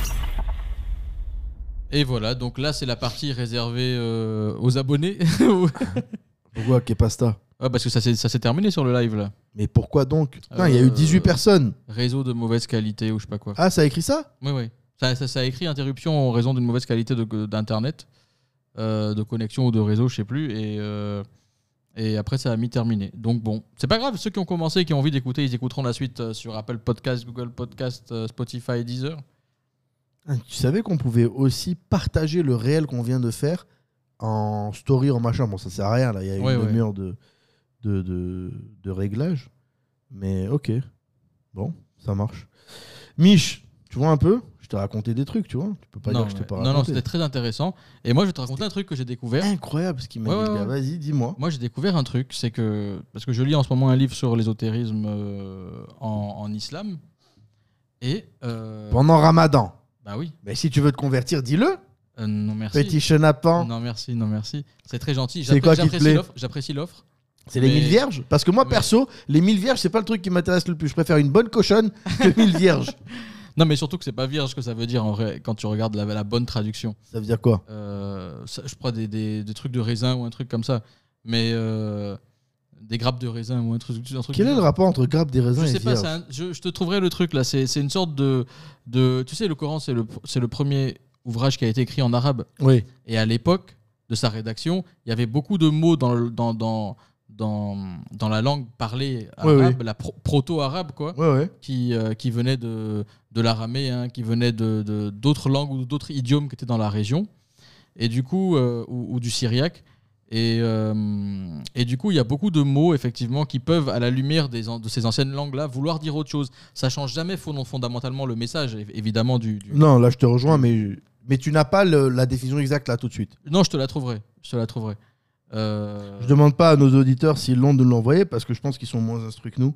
Et voilà, donc là, c'est la partie réservée euh, aux abonnés. Pourquoi Kepasta? Ouais, parce que ça s'est ça s'est terminé sur le live, là. Mais pourquoi donc? Putain, il y a eu Euh, dix-huit personnes. Réseau de mauvaise qualité ou je sais pas quoi. Ah, ça a écrit ça? Oui, oui. Ça, ça, ça a écrit interruption en raison d'une mauvaise qualité de- d'Internet, euh, de connexion ou de réseau, je sais plus. Et, euh, et après, ça a mis terminé. Donc bon, c'est pas grave. Ceux qui ont commencé, qui ont envie d'écouter, ils écouteront la suite euh, sur Apple Podcast, Google Podcast, euh, Spotify et Deezer. Ah, tu savais qu'on pouvait aussi partager le réel qu'on vient de faire en story, en machin. Bon, ça sert à rien, là. Il y a une Ouais, ouais. demi-heure de, de, de, de réglage. Mais ok. Bon, ça marche. Mich, tu vois un peu? Je t'ai raconté des trucs, tu vois. Tu peux pas non, dire que je t'ai ouais. pas non, raconté. non, c'était très intéressant. Et moi, je vais te raconter un truc que j'ai découvert. Incroyable ce qu'il m'a Ouais, dit, le ouais, gars. ouais. Vas-y, dis-moi. Moi, j'ai découvert un truc, c'est que parce que je lis en ce moment un livre sur l'ésotérisme euh, en, en islam. Et euh, Pendant Ramadan. bah oui. Mais si tu veux te convertir, dis-le. Euh, non merci. Petit chenapan. Non merci, non merci. C'est très gentil. C'est J'appré- quoi qui te j'apprécie plaît l'offre, J'apprécie l'offre. C'est les Mais- mille vierges. Parce que moi, Mais- perso, les mille vierges, c'est pas le truc qui m'intéresse le plus. Je préfère une bonne cochonne que mille vierges. Non, mais surtout que c'est pas vierge que ça veut dire en vrai quand tu regardes la, la bonne traduction. Ça veut dire quoi? Euh, ça, je crois des, des, des trucs de raisin ou un truc comme ça. Mais euh, des grappes de raisin ou un truc. Un truc Quel est du le genre. rapport entre grappe des raisins Je et sais pas, vierge? c'est un- je, je te trouverai le truc là. C'est c'est une sorte de, de. Tu sais, le Coran, c'est le, c'est le premier ouvrage qui a été écrit en arabe. Oui. Et à l'époque de sa rédaction, il y avait beaucoup de mots dans, le- dans, dans, dans, dans la langue parlée Ouais, arabe, ouais. la pro- proto-arabe, quoi, Ouais, ouais. qui, euh, qui venait de, de l'araméen, qui venait de, de- d'autres langues ou d'autres idiomes qui étaient dans la région, et du coup, euh, ou, ou du syriaque. Et, euh, et du coup, il y a beaucoup de mots, effectivement, qui peuvent, à la lumière des, an- de ces anciennes langues-là, vouloir dire autre chose. Ça change jamais fond- fondamentalement le message, év- évidemment, du... du- Non, là, je te rejoins, mais, mais tu n'as pas le- la définition exacte là tout de suite. Non, je te la trouverai. Je te la trouverai. Euh, Je demande pas à nos auditeurs s'ils l'ont de l'envoyer parce que je pense qu'ils sont moins instruits que nous.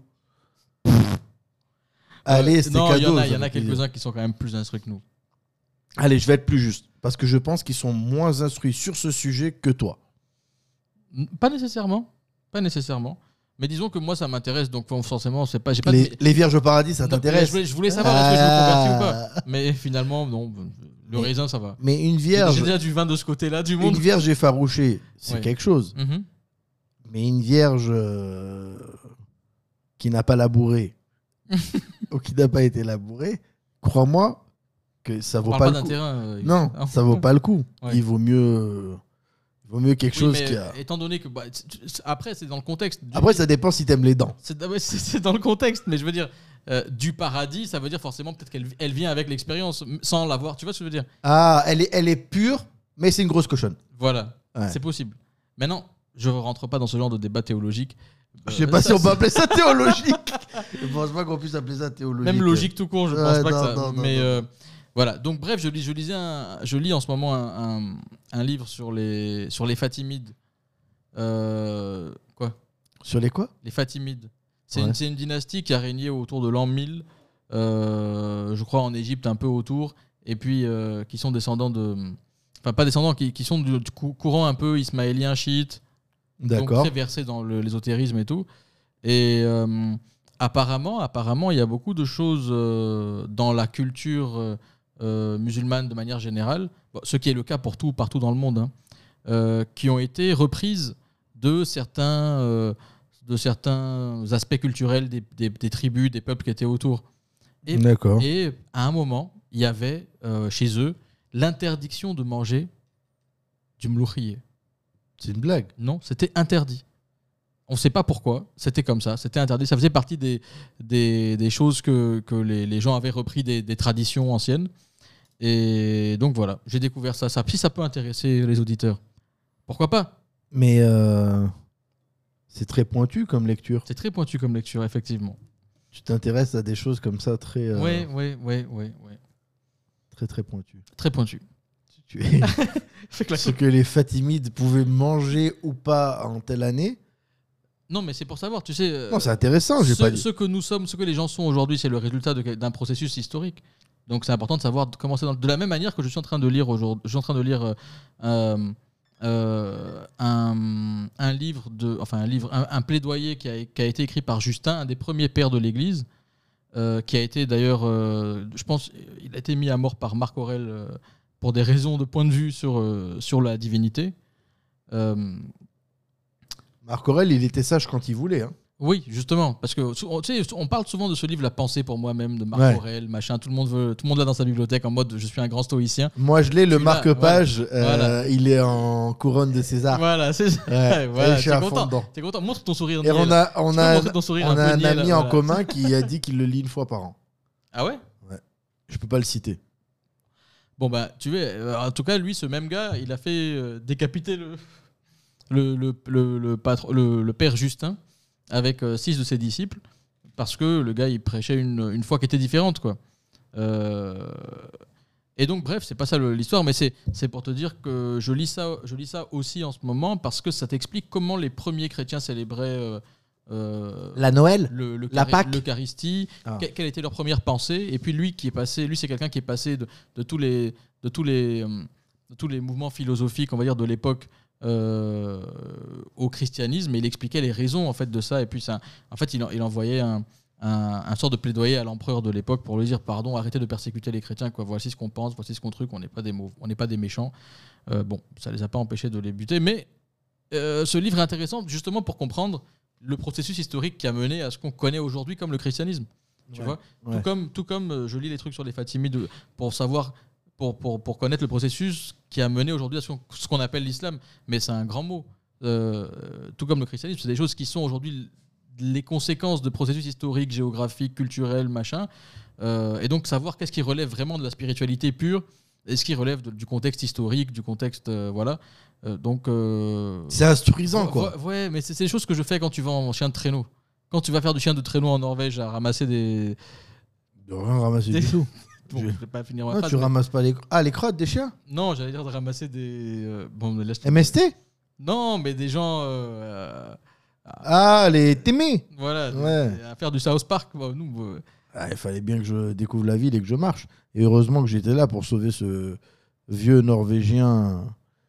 Allez, euh, c'était non, il y cadeau. en a, ça il y en a fait plaisir. quelques-uns qui sont quand même plus instruits que nous. Allez, je vais être plus juste parce que je pense qu'ils sont moins instruits sur ce sujet que toi. N- Pas nécessairement. Pas nécessairement. Mais disons que moi, ça m'intéresse, donc forcément, c'est pas. J'ai pas Les, de... les vierges au paradis, ça Non, t'intéresse? je voulais, je voulais savoir est-ce que je me convertis ou Ah. pas. Mais finalement, non. Le Mais- raisin, ça va. Mais une J'ai vierge, déjà du vin de ce côté-là du une monde. vierge effarouchée, c'est Ouais. quelque chose. Mhm. Mais une vierge euh, qui n'a pas labouré ou qui n'a pas été labourée, crois-moi que ça On vaut parle pas pas le d'un coup. terrain. euh, Non, hein. ça vaut pas le coup. Ouais. Il vaut mieux, il vaut mieux quelque Oui, chose mais qui a. étant donné que. bah, c- c- après, c'est dans le contexte. du- Après, ça dépend si t'aimes les dents. C'est ouais, c'est- c'est dans le contexte, mais je veux dire, euh, du paradis, ça veut dire forcément peut-être qu'elle elle vient avec l'expérience, m- sans l'avoir. Tu vois ce que je veux dire? Ah, elle est, elle est pure, mais c'est une grosse cochonne. Voilà, Ouais. c'est possible. Maintenant, je rentre pas dans ce genre de débat théologique. Je sais Euh, pas ça, si on c'est- peut appeler ça théologique. Je pense pas qu'on puisse appeler ça théologique. Même logique tout court, je Ouais, pense pas non, que ça. non, non, mais non. euh, Voilà, donc bref, je lis, je lisais un, je lis en ce moment un, un, un livre sur les, sur les Fatimides. Euh, quoi ? Sur les quoi ? Les Fatimides. C'est, Ouais. une, c'est une dynastie qui a régné autour de l'an mille, euh, je crois en Égypte un peu autour, et puis euh, qui sont descendants de... Enfin, pas descendants, qui, qui sont du, du cou- courant un peu ismaélien, chiite, donc D'accord. très versés dans le- l'ésotérisme et tout. Et euh, apparemment, apparemment, il y a beaucoup de choses euh, dans la culture euh, euh, musulmane de manière générale, bon, ce qui est le cas pour tout, partout dans le monde, hein, euh, qui ont été reprises de certains, euh, de certains aspects culturels des, des- des tribus, des peuples qui étaient autour. Et, D'accord. et à un moment, il y avait euh, chez eux l'interdiction de manger du mloukhiyé. C'est une blague. Non, c'était interdit. On ne sait pas pourquoi, c'était comme ça, c'était interdit. Ça faisait partie des, des, des choses que, que les, les gens avaient repris des, des traditions anciennes. Et donc voilà, j'ai découvert ça. ça. Si ça peut intéresser les auditeurs, pourquoi pas ? Mais euh, c'est très pointu comme lecture. C'est très pointu comme lecture, effectivement. Tu t'intéresses à des choses comme ça très, euh, Oui, oui, oui, oui. très, très pointues. Très pointu. Tu es... Fait que la- Ce que les Fatimides pouvaient manger ou pas en telle année. Non, mais c'est pour savoir, tu sais. euh, Non, c'est intéressant, j'ai ce, pas dit. ce que nous sommes, ce que les gens sont aujourd'hui, c'est le résultat de- d'un processus historique. Donc c'est important de savoir comment c'est. Dans, de la même manière que je suis en train de lire aujourd'hui, je suis en train de lire euh, euh, euh, un, un livre de, enfin un livre, un, un plaidoyer qui a, qui a été écrit par Justin, un des premiers pères de l'Église, euh, qui a été d'ailleurs, euh, je pense, il a été mis à mort par Marc Aurèle euh, pour des raisons de point de vue sur euh, sur la divinité. Euh, Marc Aurèle, il était sage quand il voulait. Hein. Oui, justement, parce que sou- tu sais, on parle souvent de ce livre La pensée pour moi-même de Marc Ouais. Aurèle, machin. Tout le monde veut, tout le monde l'a dans sa bibliothèque en mode je suis un grand stoïcien. Moi, je l'ai, le Tu l'as, marque-page, euh, Voilà. il est en couronne de César. Voilà, c'est ça. Ouais, Voilà, je suis t'es à fond content. dedans. T'es content. Montre ton sourire. Et on niais, a, on Tu peux a, montrer ton sourire on un a peu un niais, ami là, en voilà. commun qui a dit qu'il le lit une fois par an. Ah ouais. Je peux pas le citer. Bon bah tu vois, euh, en tout cas lui, ce même gars, il a fait euh, décapiter le le le le, le, patron- le, le père Justin avec euh, six de ses disciples parce que le gars il prêchait une, une foi qui était différente quoi. Euh, et donc bref, c'est pas ça le- l'histoire, mais c'est c'est pour te dire que je lis ça je lis ça aussi en ce moment parce que ça t'explique comment les premiers chrétiens célébraient euh, euh, La Noël le, le La chari- Pâque l'Eucharistie, Ah. que- quelle était leur première pensée, et puis lui qui est passé, lui c'est quelqu'un qui est passé de, de tous les de tous les euh, de tous les mouvements philosophiques, on va dire de l'époque euh, au christianisme, et il expliquait les raisons en fait de ça, et puis ça, en fait il, en- il envoyait un, un, un sort de plaidoyer à l'empereur de l'époque pour lui dire pardon, arrêtez de persécuter les chrétiens, quoi. Voici ce qu'on pense, voici ce qu'on truc, on n'est pas des mauves, on n'est pas des méchants. Euh, bon, ça les a pas empêchés de les buter, mais euh, ce livre est intéressant justement pour comprendre le processus historique qui a mené à ce qu'on connaît aujourd'hui comme le christianisme. Tu Ouais, vois ouais. Tout comme, tout comme euh, je lis les trucs sur les Fatimides euh, pour savoir, pour, pour, pour connaître le processus qui a mené aujourd'hui à ce qu'on, ce qu'on appelle l'islam. Mais c'est un grand mot. Euh, tout comme le christianisme, c'est des choses qui sont aujourd'hui les conséquences de processus historiques, géographiques, culturels, machin. Euh, et donc savoir qu'est-ce qui relève vraiment de la spiritualité pure et ce qui relève de- du contexte historique, du contexte. euh, voilà. Euh, donc. euh, C'est instruisant, Ouais, quoi. Ouais, ouais, mais c'est c'est des choses que je fais quand tu vas en chien de traîneau. Quand tu vas faire du chien de traîneau en Norvège à ramasser des. De rien ramasser Des- du tout. Bon, Je- je vais pas finir ma Non, phrase, tu mais- ramasses pas les... Ah, les crottes des chiens Non, j'allais dire de ramasser des. euh, Bon, laisse M S T Non, mais des gens. euh, Ah, les témés Voilà, des- Ouais. des- à faire du South Park. Bon, nous, euh, Ah, il fallait bien que je découvre la ville et que je marche. Et heureusement que j'étais là pour sauver ce vieux Norvégien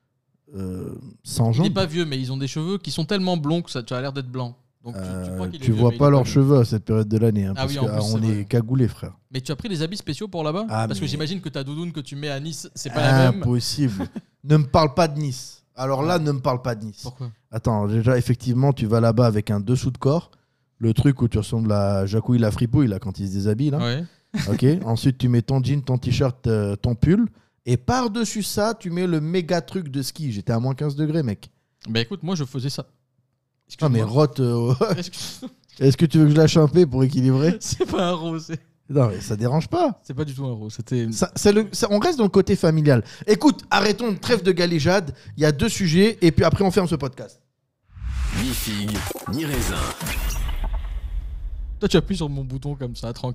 euh, sans il jambes. n'est pas vieux, mais ils ont des cheveux qui sont tellement blonds que ça, tu as l'air d'être blanc. Donc tu, tu Euh, crois qu'il est tu vieux, vois mais il pas est leurs vieux. cheveux à cette période de l'année. Hein, Ah parce oui, en plus, qu'on c'est est vrai. cagoulés, frère. Mais tu as pris des habits spéciaux pour là-bas Ah, Parce que mais- j'imagine que ta doudoune que tu mets à Nice, c'est pas la même. Impossible. Ne me parle pas de Nice. Alors là, ne me parle pas de Nice. Pourquoi Attends, déjà, effectivement, tu vas là-bas avec un dessous de corps. Le truc où tu ressembles à Jacouille la fripouille, là, quand il se déshabille. Là. Ouais. Ok. Ensuite, tu mets ton jean, ton t-shirt, euh, ton pull. Et par-dessus ça, tu mets le méga truc de ski. J'étais à moins quinze degrés, mec. Bah écoute, moi je faisais ça. Non, mais Excuse-moi. rote. euh, Excuse- Est-ce que tu veux que je lâche un P pour équilibrer? C'est pas un rose, c'est- Non, mais ça dérange pas. c'est pas du tout un rose. C'était. Ça, c'est le, ça- on reste dans le côté familial. Écoute, arrêtons de trêve de galéjade. Il y a deux sujets et puis après on ferme ce podcast. Ni figue, ni raisin. Toi, tu appuies sur mon bouton comme ça, tranquille.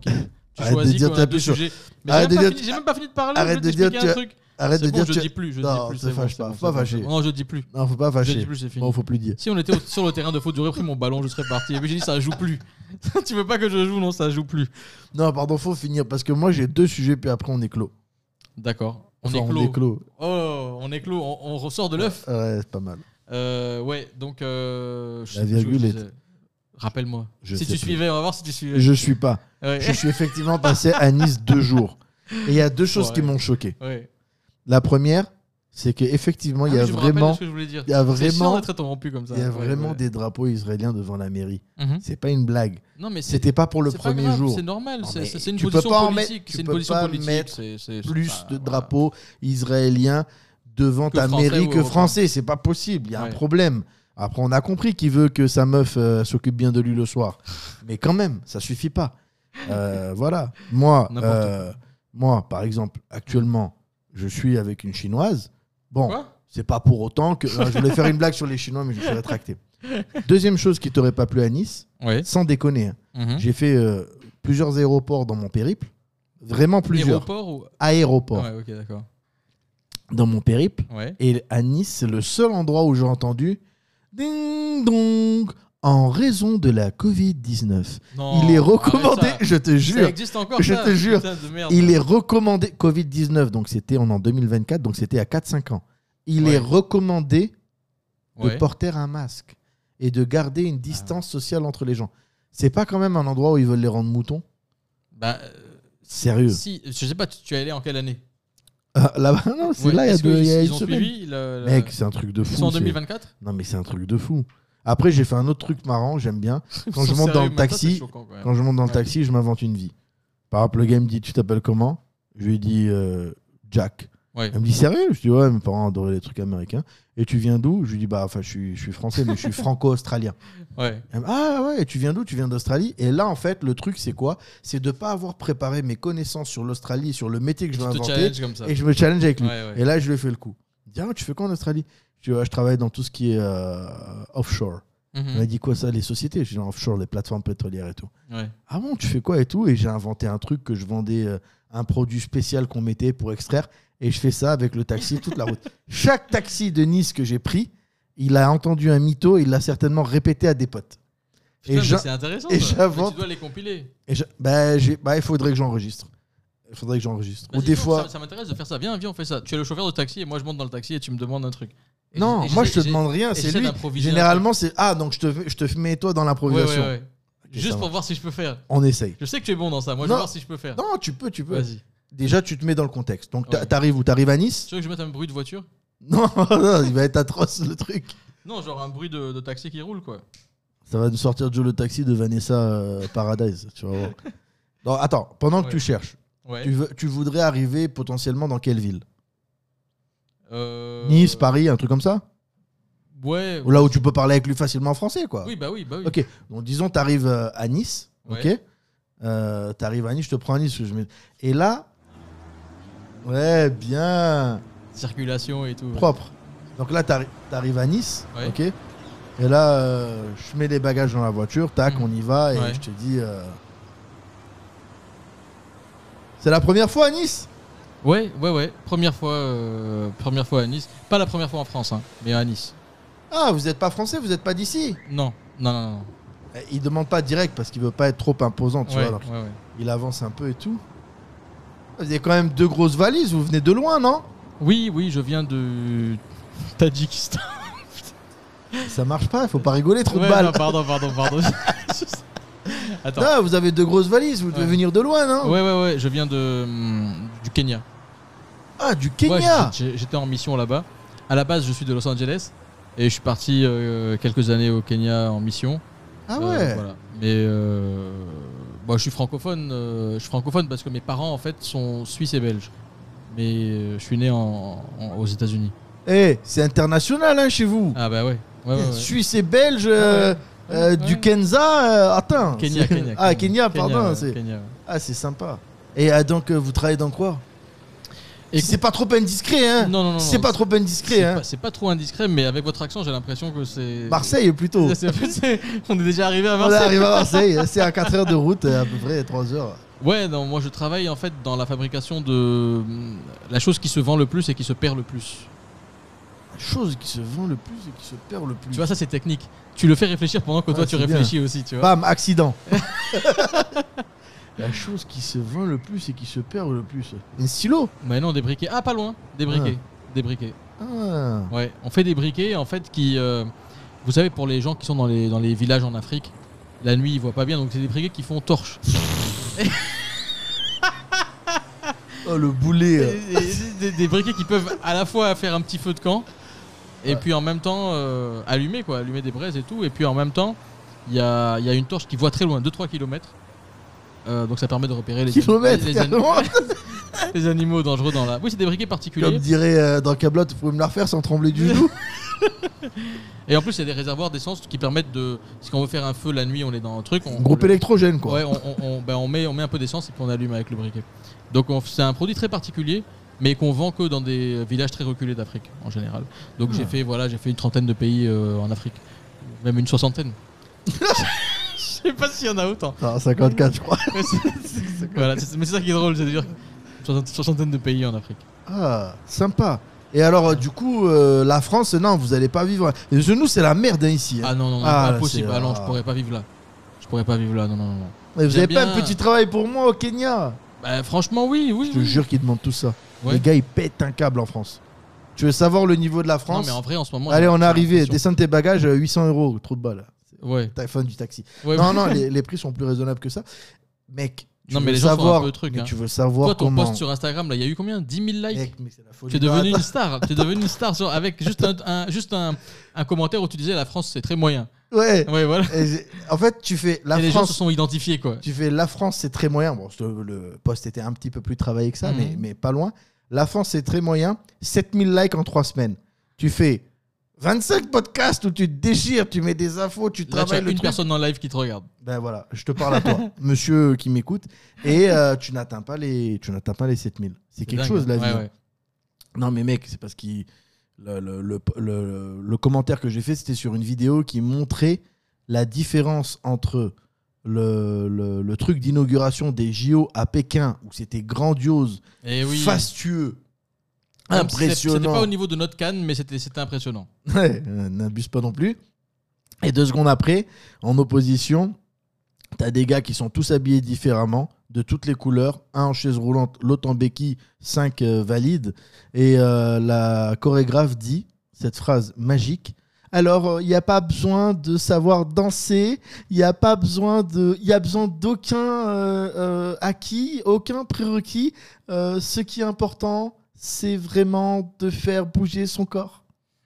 Tu Arrête de choisis dire qu'on tu a appuies deux sur- sujets. Mais Arrête j'ai de même, dire- pas fini- j'ai même pas fini de parler. Arrête je vais de dire t'expliquer un tu- truc. Arrête C'est de bon, dire je tu- dis plus. Je Non, dis plus. te c'est bon, fâche c'est pas, bon, faut c'est pas bon, fâcher. c'est bon. Non, je dis plus. Non, faut pas Je fâcher. dis plus, c'est fini. Bon, faut plus dire. Si on était au- sur le terrain de foot, j'aurais pris mon ballon, je serais parti. Et puis j'ai dit, ça joue plus. Tu veux pas que je joue? Non, ça joue plus. Non, pardon, faut finir parce que moi j'ai deux sujets puis après on est clos. D'accord. On Enfin, est clos. On est clos. Oh, on est clos. On, on ressort de l'œuf. Ouais, c'est pas mal. Euh, ouais, donc. Euh, je La sais plus ce que virgule je est- disais. Rappelle-moi. Je Si sais tu plus. suivais, on va voir si tu suivais. Je suis pas. Ouais. Je suis effectivement passé à Nice deux jours. Et il y a deux choses Ouais. qui m'ont choqué. Ouais. La première, c'est qu'effectivement, il y Ah a oui, je me rappelle de vraiment, ce que je voulais dire. il y a C'est chiant vraiment, d'être interrompu comme ça. il y a Ouais, vraiment ouais. des drapeaux israéliens devant la mairie. Mhm. C'est pas une blague. Non, mais c'est- C'était pas pour le c'est pas premier grave, jour. C'est normal. Non, C'est mais c'est- c'est une tu peux position pas en politique. mettre- tu C'est une peux position pas politique. mettre c'est- c'est- Plus c'est de pas- drapeaux israéliens devant Que ta français mairie ou que européens. français. C'est pas possible. Il y a un Ouais. problème. Après, on a compris qu'il veut que sa meuf euh, s'occupe bien de lui le soir. Mais quand même, ça suffit pas. Euh, voilà. Moi, N'importe euh, moi, par exemple, actuellement, je suis avec une chinoise. Bon, Quoi c'est pas pour autant que. Non, je voulais faire une blague sur les Chinois, mais je me suis rétracté. Deuxième chose qui t'aurait pas plu à Nice, Ouais. sans déconner, hein, Mhm. j'ai fait euh, plusieurs aéroports dans mon périple. Vraiment plusieurs. Aéroport ou. Aéroports Ouais, ok, d'accord. dans mon périple. Ouais. Et à Nice, c'est le seul endroit où j'ai entendu ding dong en raison de la covid dix-neuf. Non, Il est recommandé, arrête ça. je te Ça jure, existe encore, je ça, te jure. putain de merde. il est recommandé covid dix-neuf, donc c'était en, en deux mille vingt-quatre, donc c'était à quatre cinq ans. Il Ouais. est recommandé de Ouais. porter un masque et de garder une distance sociale entre les gens. C'est pas quand même un endroit où ils veulent les rendre moutons? Bah, euh, Sérieux. si, je sais pas, tu tu es allé en quelle année? Ah, là-bas, non, c'est Ouais, là, il y a, est-ce deux, qu'ils- il y a ils une ont semaine. suivi le- le- Mec, c'est un truc de Ils fou. sont en c'est- deux mille vingt-quatre? Non, mais c'est un truc de fou. Après, j'ai fait un autre truc marrant, j'aime bien. Quand Ils je sont monte dans sérieux, le mais ça, taxi, c'est choquant, quand même. Quand je monte dans le Ouais. taxi, je m'invente une vie. Par exemple, le gars il me dit tu t'appelles comment? Je lui dis euh, Jack. Ouais. Il me dit sérieux? Je dis ouais, mes parents adoraient les trucs américains. Et tu viens d'où? Je lui dis bah enfin je suis, je suis français mais je suis franco-australien. Ouais. Elle me dit, ah ouais, et tu viens d'où? Tu viens d'Australie? Et là en fait le truc c'est quoi? C'est de pas avoir préparé mes connaissances sur l'Australie, sur le métier que je Tu vais te inventer. challenges comme ça. Et je me challenge avec lui. Ouais, ouais. Et là je lui ai fait le coup. Il dit ah tu fais quoi en Australie? Je dis ouais, je travaille dans tout ce qui est euh, offshore. Mhm. Il m'a dit quoi ça? Les sociétés? Je dis non, offshore, les plateformes pétrolières et tout. Ouais. Ah bon, tu fais quoi et tout? Et j'ai inventé un truc que je vendais, euh, un produit spécial qu'on mettait pour extraire. Et je fais ça avec le taxi toute la route. Chaque taxi de Nice que j'ai pris, il a entendu un mytho, il l'a certainement répété à des potes. Putain, Et mais j'in- c'est intéressant. et ça. j'invente- Mais tu dois les compiler. Et je- bah, j'ai- bah, il faudrait que j'enregistre. Il faudrait que j'enregistre. Ou Vas-y, des faut, fois. Ça, ça m'intéresse de faire ça. Viens, viens, on fait ça. Tu es le chauffeur de taxi et moi je monte dans le taxi et tu me demandes un truc. Et Non, j'ai- et moi je te j'essaie- demande rien, et c'est j'essaie lui. d'improviser un Généralement, c'est ah donc je te je te mets toi dans Ouais, ouais, l'improvisation. ouais. Ok, Juste ça pour marche. voir si je peux faire. On essaye. Je sais que tu es bon dans ça. Moi, je Non. vais voir si je peux faire. Non, tu peux, tu peux. Vas-y. Déjà, tu te mets dans le contexte. Donc, t'a- Ouais. t'arrives où? T'arrives à Nice? Tu veux que je mette un bruit de voiture? Non, non, il va être atroce le truc. Non, genre un bruit de, de taxi qui roule, quoi. Ça va nous sortir Joe le taxi de Vanessa euh, Paradise. Tu vas voir. Non, attends, pendant que Ouais. tu cherches, Ouais. tu, veux, tu voudrais arriver potentiellement dans quelle ville? Euh, Nice, Paris, un truc comme ça? Ouais. Ou là où tu peux parler avec lui facilement en français, quoi. Oui, bah oui, bah oui. Ok, donc disons, tu arrives à Nice. Ouais. Ok, euh, tu arrives à Nice, je te prends à Nice. Je mets... Et là, ouais, bien. Circulation et tout. ouais. Propre. Donc là, tu arrives à Nice. Ouais. Ok. Et là, euh, je mets les bagages dans la voiture, tac, Mhm. on y va, et Ouais. je te dis. euh, C'est la première fois à Nice? Ouais, ouais, ouais. Première fois, euh, première fois à Nice. Pas la première fois en France, hein, mais à Nice. Ah, vous n'êtes pas français, vous n'êtes pas d'ici? Non, non, non, non. Eh, Il demande pas direct parce qu'il veut pas être trop imposant, tu Ouais, vois. donc ouais, ouais. il avance un peu et tout. Vous avez quand même deux grosses valises, vous venez de loin, non? Oui, oui, je viens de Tadjikistan. Ça marche pas, il faut pas rigoler, trop Ouais, de balles. non, pardon, pardon, pardon. Attends. Non, vous avez deux grosses valises, vous devez Ouais. venir de loin, non? Ouais, ouais, ouais, je viens de hum, du Kenya. Ah, du Ouais, Kenya. j'ai- j'étais en mission là-bas. À la base, je suis de Los Angeles et je suis parti euh, quelques années au Kenya en mission. Ah Euh, ouais. voilà. Mais euh, bah, je suis francophone. euh, je suis francophone parce que mes parents en fait sont suisses et belges. Mais euh, je suis né en, en- aux États-Unis. Eh, c'est international hein, chez vous. Ah bah ouais. ouais, ouais, ouais. Suisse et belge, euh, Ouais, euh, ouais. du Kenza. euh, attends. Kenya, c'est- Kenya, Ah, Kenya, pardon. ouais, c'est- Kenya, ouais. Ah, c'est sympa. Et euh, donc, euh, vous travaillez dans quoi? Et Si c'est pas trop indiscret, hein. Non, non, non. Si c'est non, pas trop indiscret, c'est hein. pas- C'est pas trop indiscret, mais avec votre accent, j'ai l'impression que c'est. Marseille plutôt. C'est- c'est- On est déjà arrivé à On est Marseille. arrivé à Marseille, c'est à quatre heures de route, à peu près trois heures. Ouais, non, moi je travaille en fait dans la fabrication de la chose qui se vend le plus et qui se perd le plus. La chose qui se vend le plus et qui se perd le plus. Tu vois, ça c'est technique. Tu le fais réfléchir pendant que Ouais, toi tu c'est réfléchis aussi, tu vois. Bam, accident. La chose qui se vend le plus et qui se perd le plus. Un stylo. Mais non, des briquets. Ah, pas loin. Des briquets. Des briquets. Ah. Ouais, on fait des briquets en fait qui. euh, vous savez, pour les gens qui sont dans les, dans les villages en Afrique, la nuit ils voient pas bien, donc c'est des briquets qui font torche. Oh, le boulet. Et- et- des, des briquets qui peuvent à la fois faire un petit feu de camp et Ouais. puis en même temps euh, allumer quoi, allumer des braises et tout. Et puis en même temps, il y a, il y a une torche qui voit très loin, deux trois kilomètres. Euh, donc ça permet de repérer les, Kilomètres, les, carrément. les animaux dangereux dans la. Oui, c'est des briquets Comme particuliers. dirait euh, dans Camelot, vous pouvez me la refaire sans trembler du genou. Et en plus, il y a des réservoirs d'essence qui permettent de. Si on veut faire un feu la nuit, on est dans un truc. On, Groupe on le- électrogène, quoi. Ouais, on, on, on- ben, on met, on met un peu d'essence et puis on allume avec le briquet. Donc on- c'est un produit très particulier, mais qu'on vend que dans des villages très reculés d'Afrique en général. Donc Ah. j'ai fait voilà, j'ai fait une trentaine de pays euh, en Afrique, même une soixantaine. Je sais pas s'il y en a autant. Ah, cinquante-quatre, je crois. Mais c'est, c'est- voilà, c'est- mais c'est ça qui est drôle, c'est de dire une soixantaine de pays en Afrique. Ah, sympa. Et alors, euh, du coup, euh, la France, non, vous allez pas vivre. Et chez nous, c'est la merde hein, ici. hein. Ah non non, non Ah, là, impossible. c'est- Ah non, je ah. pourrais pas vivre là. Je pourrais pas vivre là. Non non non. non. Mais vous j'aime avez pas bien- un petit travail pour moi au Kenya? Bah, franchement oui oui. Je te oui. jure qu'ils demandent tout ça. Ouais. Les gars, ils pètent un câble en France. Tu veux savoir le niveau de la Non France? mais en vrai en ce moment. Allez, j'ai- on est j'ai arrivé. l'impression- Descends tes bagages, euh, huit cents euros. Trop de balles. Ouais. Téléphone du taxi. ouais Non, non, les, les prix sont plus raisonnables que ça. Mec, tu Non, mais veux les gens sont savoir, un peu trucs, mais hein. tu veux savoir Toi, ton comment. post sur Instagram, là, il y a eu combien dix mille likes. Mec, mais c'est la folie. Tu es devenu Non, une star. Tu es devenu une star sur- avec juste, un, un- juste un, un commentaire où tu disais la France, c'est très moyen. attends. Ouais. Ouais, voilà. Et j'ai- en fait, tu fais la Et les gens se France. sont identifiés, quoi. Tu fais la France, c'est très moyen. Bon, le, le post était un petit peu plus travaillé que ça, Mhm. mais, mais pas loin. La France, c'est très moyen. sept mille likes en trois semaines. Tu fais vingt-cinq podcasts où tu te déchires, tu mets des infos, tu Là, tu as travailles une le truc. personne en live qui te regarde. Ben voilà, je te parle à toi, monsieur qui m'écoute. Et euh, tu n'atteins pas les, tu n'atteins pas les sept mille. C'est quelque dingue, chose, la hein. vie. Ouais, hein. ouais. Non, mais mec, c'est parce que le, le, le, le- le commentaire que j'ai fait, c'était sur une vidéo qui montrait la différence entre le, le, le truc d'inauguration des J O à Pékin, où c'était grandiose, Et oui. fastueux, Même si c'est- impressionnant. C'était pas au niveau de notre canne, mais c'était c'était impressionnant. Ouais, euh, n'abuse pas non plus. Et deux secondes après, en opposition, t'as des gars qui sont tous habillés différemment, de toutes les couleurs, un en chaise roulante, l'autre en béquille, cinq euh, valides. Et euh, la chorégraphe dit cette phrase magique. Alors, il n'y a pas besoin de savoir danser, il n'y a pas besoin de, il y a besoin d'aucun euh, euh, acquis, aucun prérequis. Euh, ce qui est important, c'est vraiment de faire bouger son corps.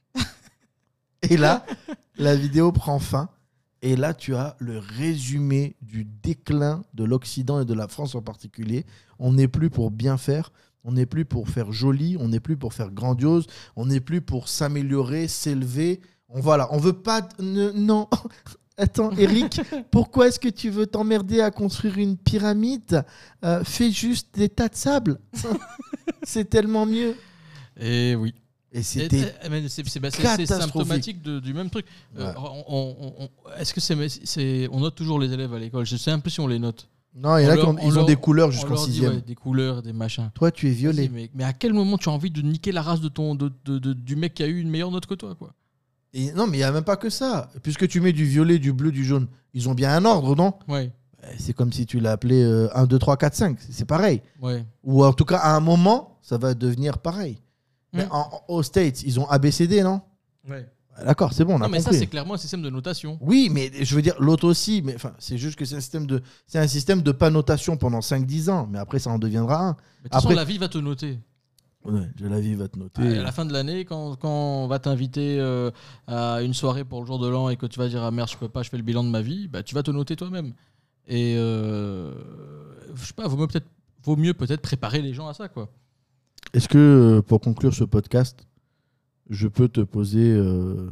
Et là, la vidéo prend fin. Et là, tu as le résumé du déclin de l'Occident et de la France en particulier. On n'est plus pour bien faire, on n'est plus pour faire joli, on n'est plus pour faire grandiose, on n'est plus pour s'améliorer, s'élever. On voilà, on veut pas. de- ne- non. Attends, Eric, pourquoi est-ce que tu veux t'emmerder à construire une pyramide? Euh, Fais juste des tas de sable. C'est tellement mieux. Et oui. Et Et- c'était. et- mais c'est c'est- bah, c'est- c'est catastrophique. symptomatique de- du même truc. Euh, Ouais. on- on- on- Est-ce que c'est, c'est- on note toujours les élèves à l'école? Je sais un peu si on les note. Non, il y en On a leur- qui ont, on ils ont leur- des couleurs On jusqu'en leur dit, sixième. ouais, des couleurs, des machins. Toi, tu es Vas-y, violet. Mais, mais à quel moment tu as envie de niquer la race de ton, de, de- de- du mec qui a eu une meilleure note que toi, quoi? Et non, mais il n'y a même pas que ça. Puisque tu mets du violet, du bleu, du jaune, ils ont bien un ordre, non? Ouais, Eh, C'est comme si tu l'appelais euh, un, deux, trois, quatre, cinq. C'est pareil. ouais. Ou en tout cas, à un moment, ça va devenir pareil. Mais Mm. en- aux States, ils ont A B C D, non? ouais. D'accord, c'est bon, on a Non, mais ça, compris. c'est clairement un système de notation. Oui, mais je veux dire, l'autre aussi. Mais enfin, c'est juste que c'est un système de, c'est un système de pas notation pendant cinq dix ans. Mais après, ça en deviendra un. Mais de toute façon, Après- la vie va te noter. Ouais, de la vie va te noter. À la fin de l'année, quand, quand on va t'inviter euh, à une soirée pour le jour de l'an et que tu vas dire ah merde, je peux pas, je fais le bilan de ma vie, bah, tu vas te noter toi-même. Et euh, je sais pas, vaut mieux peut-être, vaut mieux peut-être préparer les gens à ça, quoi. Est-ce que, euh, pour conclure ce podcast, je peux te poser euh,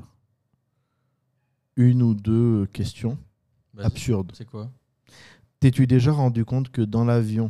une ou deux questions Vas-y. absurdes? C'est quoi? T'es-tu déjà rendu compte que dans l'avion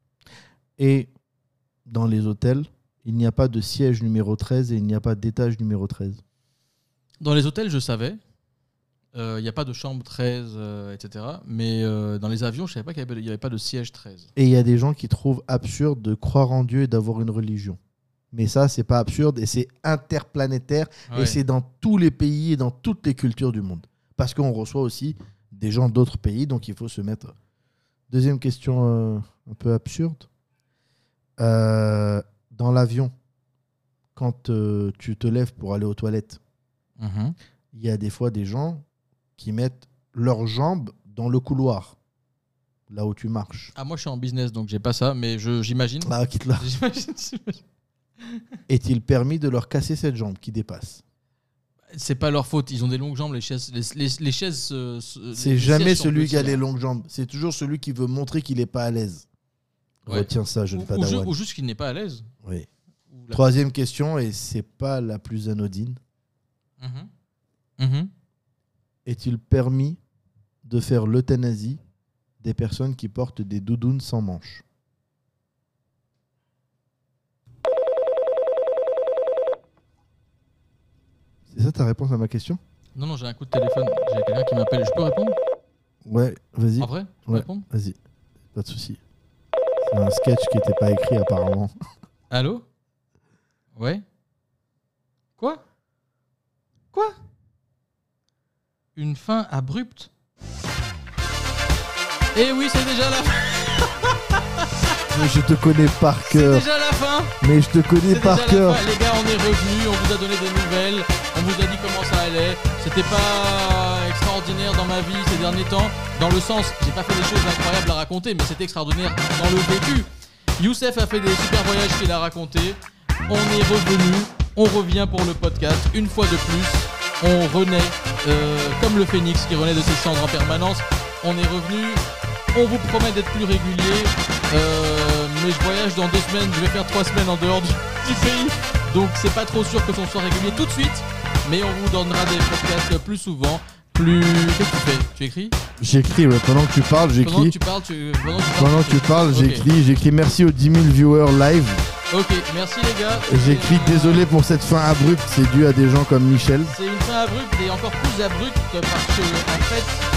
et dans les hôtels, il n'y a pas de siège numéro treize et il n'y a pas d'étage numéro treize? Dans les hôtels, je savais. Il euh, n'y a pas de chambre treize, euh, et cetera. Mais euh, dans les avions, je ne savais pas qu'il n'y avait, avait pas de siège treize. Et il y a des gens qui trouvent absurde de croire en Dieu et d'avoir une religion. Mais ça, c'est pas absurde et c'est interplanétaire. Ouais. Et c'est dans tous les pays et dans toutes les cultures du monde. Parce qu'on reçoit aussi des gens d'autres pays, donc il faut se mettre... Deuxième question euh, un peu absurde. Euh, dans l'avion, quand euh, tu te lèves pour aller aux toilettes, il mm-hmm. y a des fois des gens qui mettent leurs jambes dans le couloir, là où tu marches. Ah, moi, je suis en business, donc j'ai pas ça, mais je, j'imagine. Ah, quitte là. J'imagine, j'imagine. Est-il permis de leur casser cette jambe qui dépasse ? C'est pas leur faute, ils ont des longues jambes, les chaises. Les, les, les chaises euh, c'est les jamais celui qui a les longues jambes, c'est toujours celui qui veut montrer qu'il n'est pas à l'aise. Ouais. Retiens ça, jeune ou, padawan. Ou, ou juste qu'il n'est pas à l'aise. Oui. La... Troisième question, et c'est pas la plus anodine. Mm-hmm. Mm-hmm. Est-il permis de faire l'euthanasie des personnes qui portent des doudounes sans manches ? C'est ça ta réponse à ma question ? Non, non, j'ai un coup de téléphone. J'ai quelqu'un qui m'appelle. Je peux répondre ? Ouais, vas-y. En vrai ? Je peux ouais, répondre ? Vas-y, pas de souci. C'est un sketch qui n'était pas écrit apparemment. Allô ? Ouais ? Quoi ? Quoi ? Une fin abrupte ? Eh oui, c'est déjà la fin. Mais je te connais par cœur. C'est déjà la fin. Mais je te connais c'est par cœur. Les gars, on est revenus, on vous a donné des nouvelles, on vous a dit comment ça allait. C'était pas extraordinaire dans ma vie ces derniers temps, dans le sens, j'ai pas fait des choses incroyables à raconter, mais c'était extraordinaire dans le vécu. Youssef a fait des super voyages qu'il a racontés. On est revenu, on revient pour le podcast une fois de plus. On renaît euh, comme le phénix qui renaît de ses cendres en permanence. On est revenu, on vous promet d'être plus régulier, euh, mais je voyage dans deux semaines, je vais faire trois semaines en dehors du, du pays, donc c'est pas trop sûr que on soit régulier tout de suite, mais on vous donnera des podcasts plus souvent, plus... Qu'est-ce que tu fais ? Tu écris ? J'écris, ouais. Pendant que tu parles, j'écris. Pendant que tu parles, tu... Pendant que tu parles, Pendant que tu parles okay. j'écris, j'écris merci aux dix mille viewers live. Ok, merci les gars. J'écris euh... désolé pour cette fin abrupte, c'est dû à des gens comme Michel. C'est une fin abrupte et encore plus abrupte parce que en fait...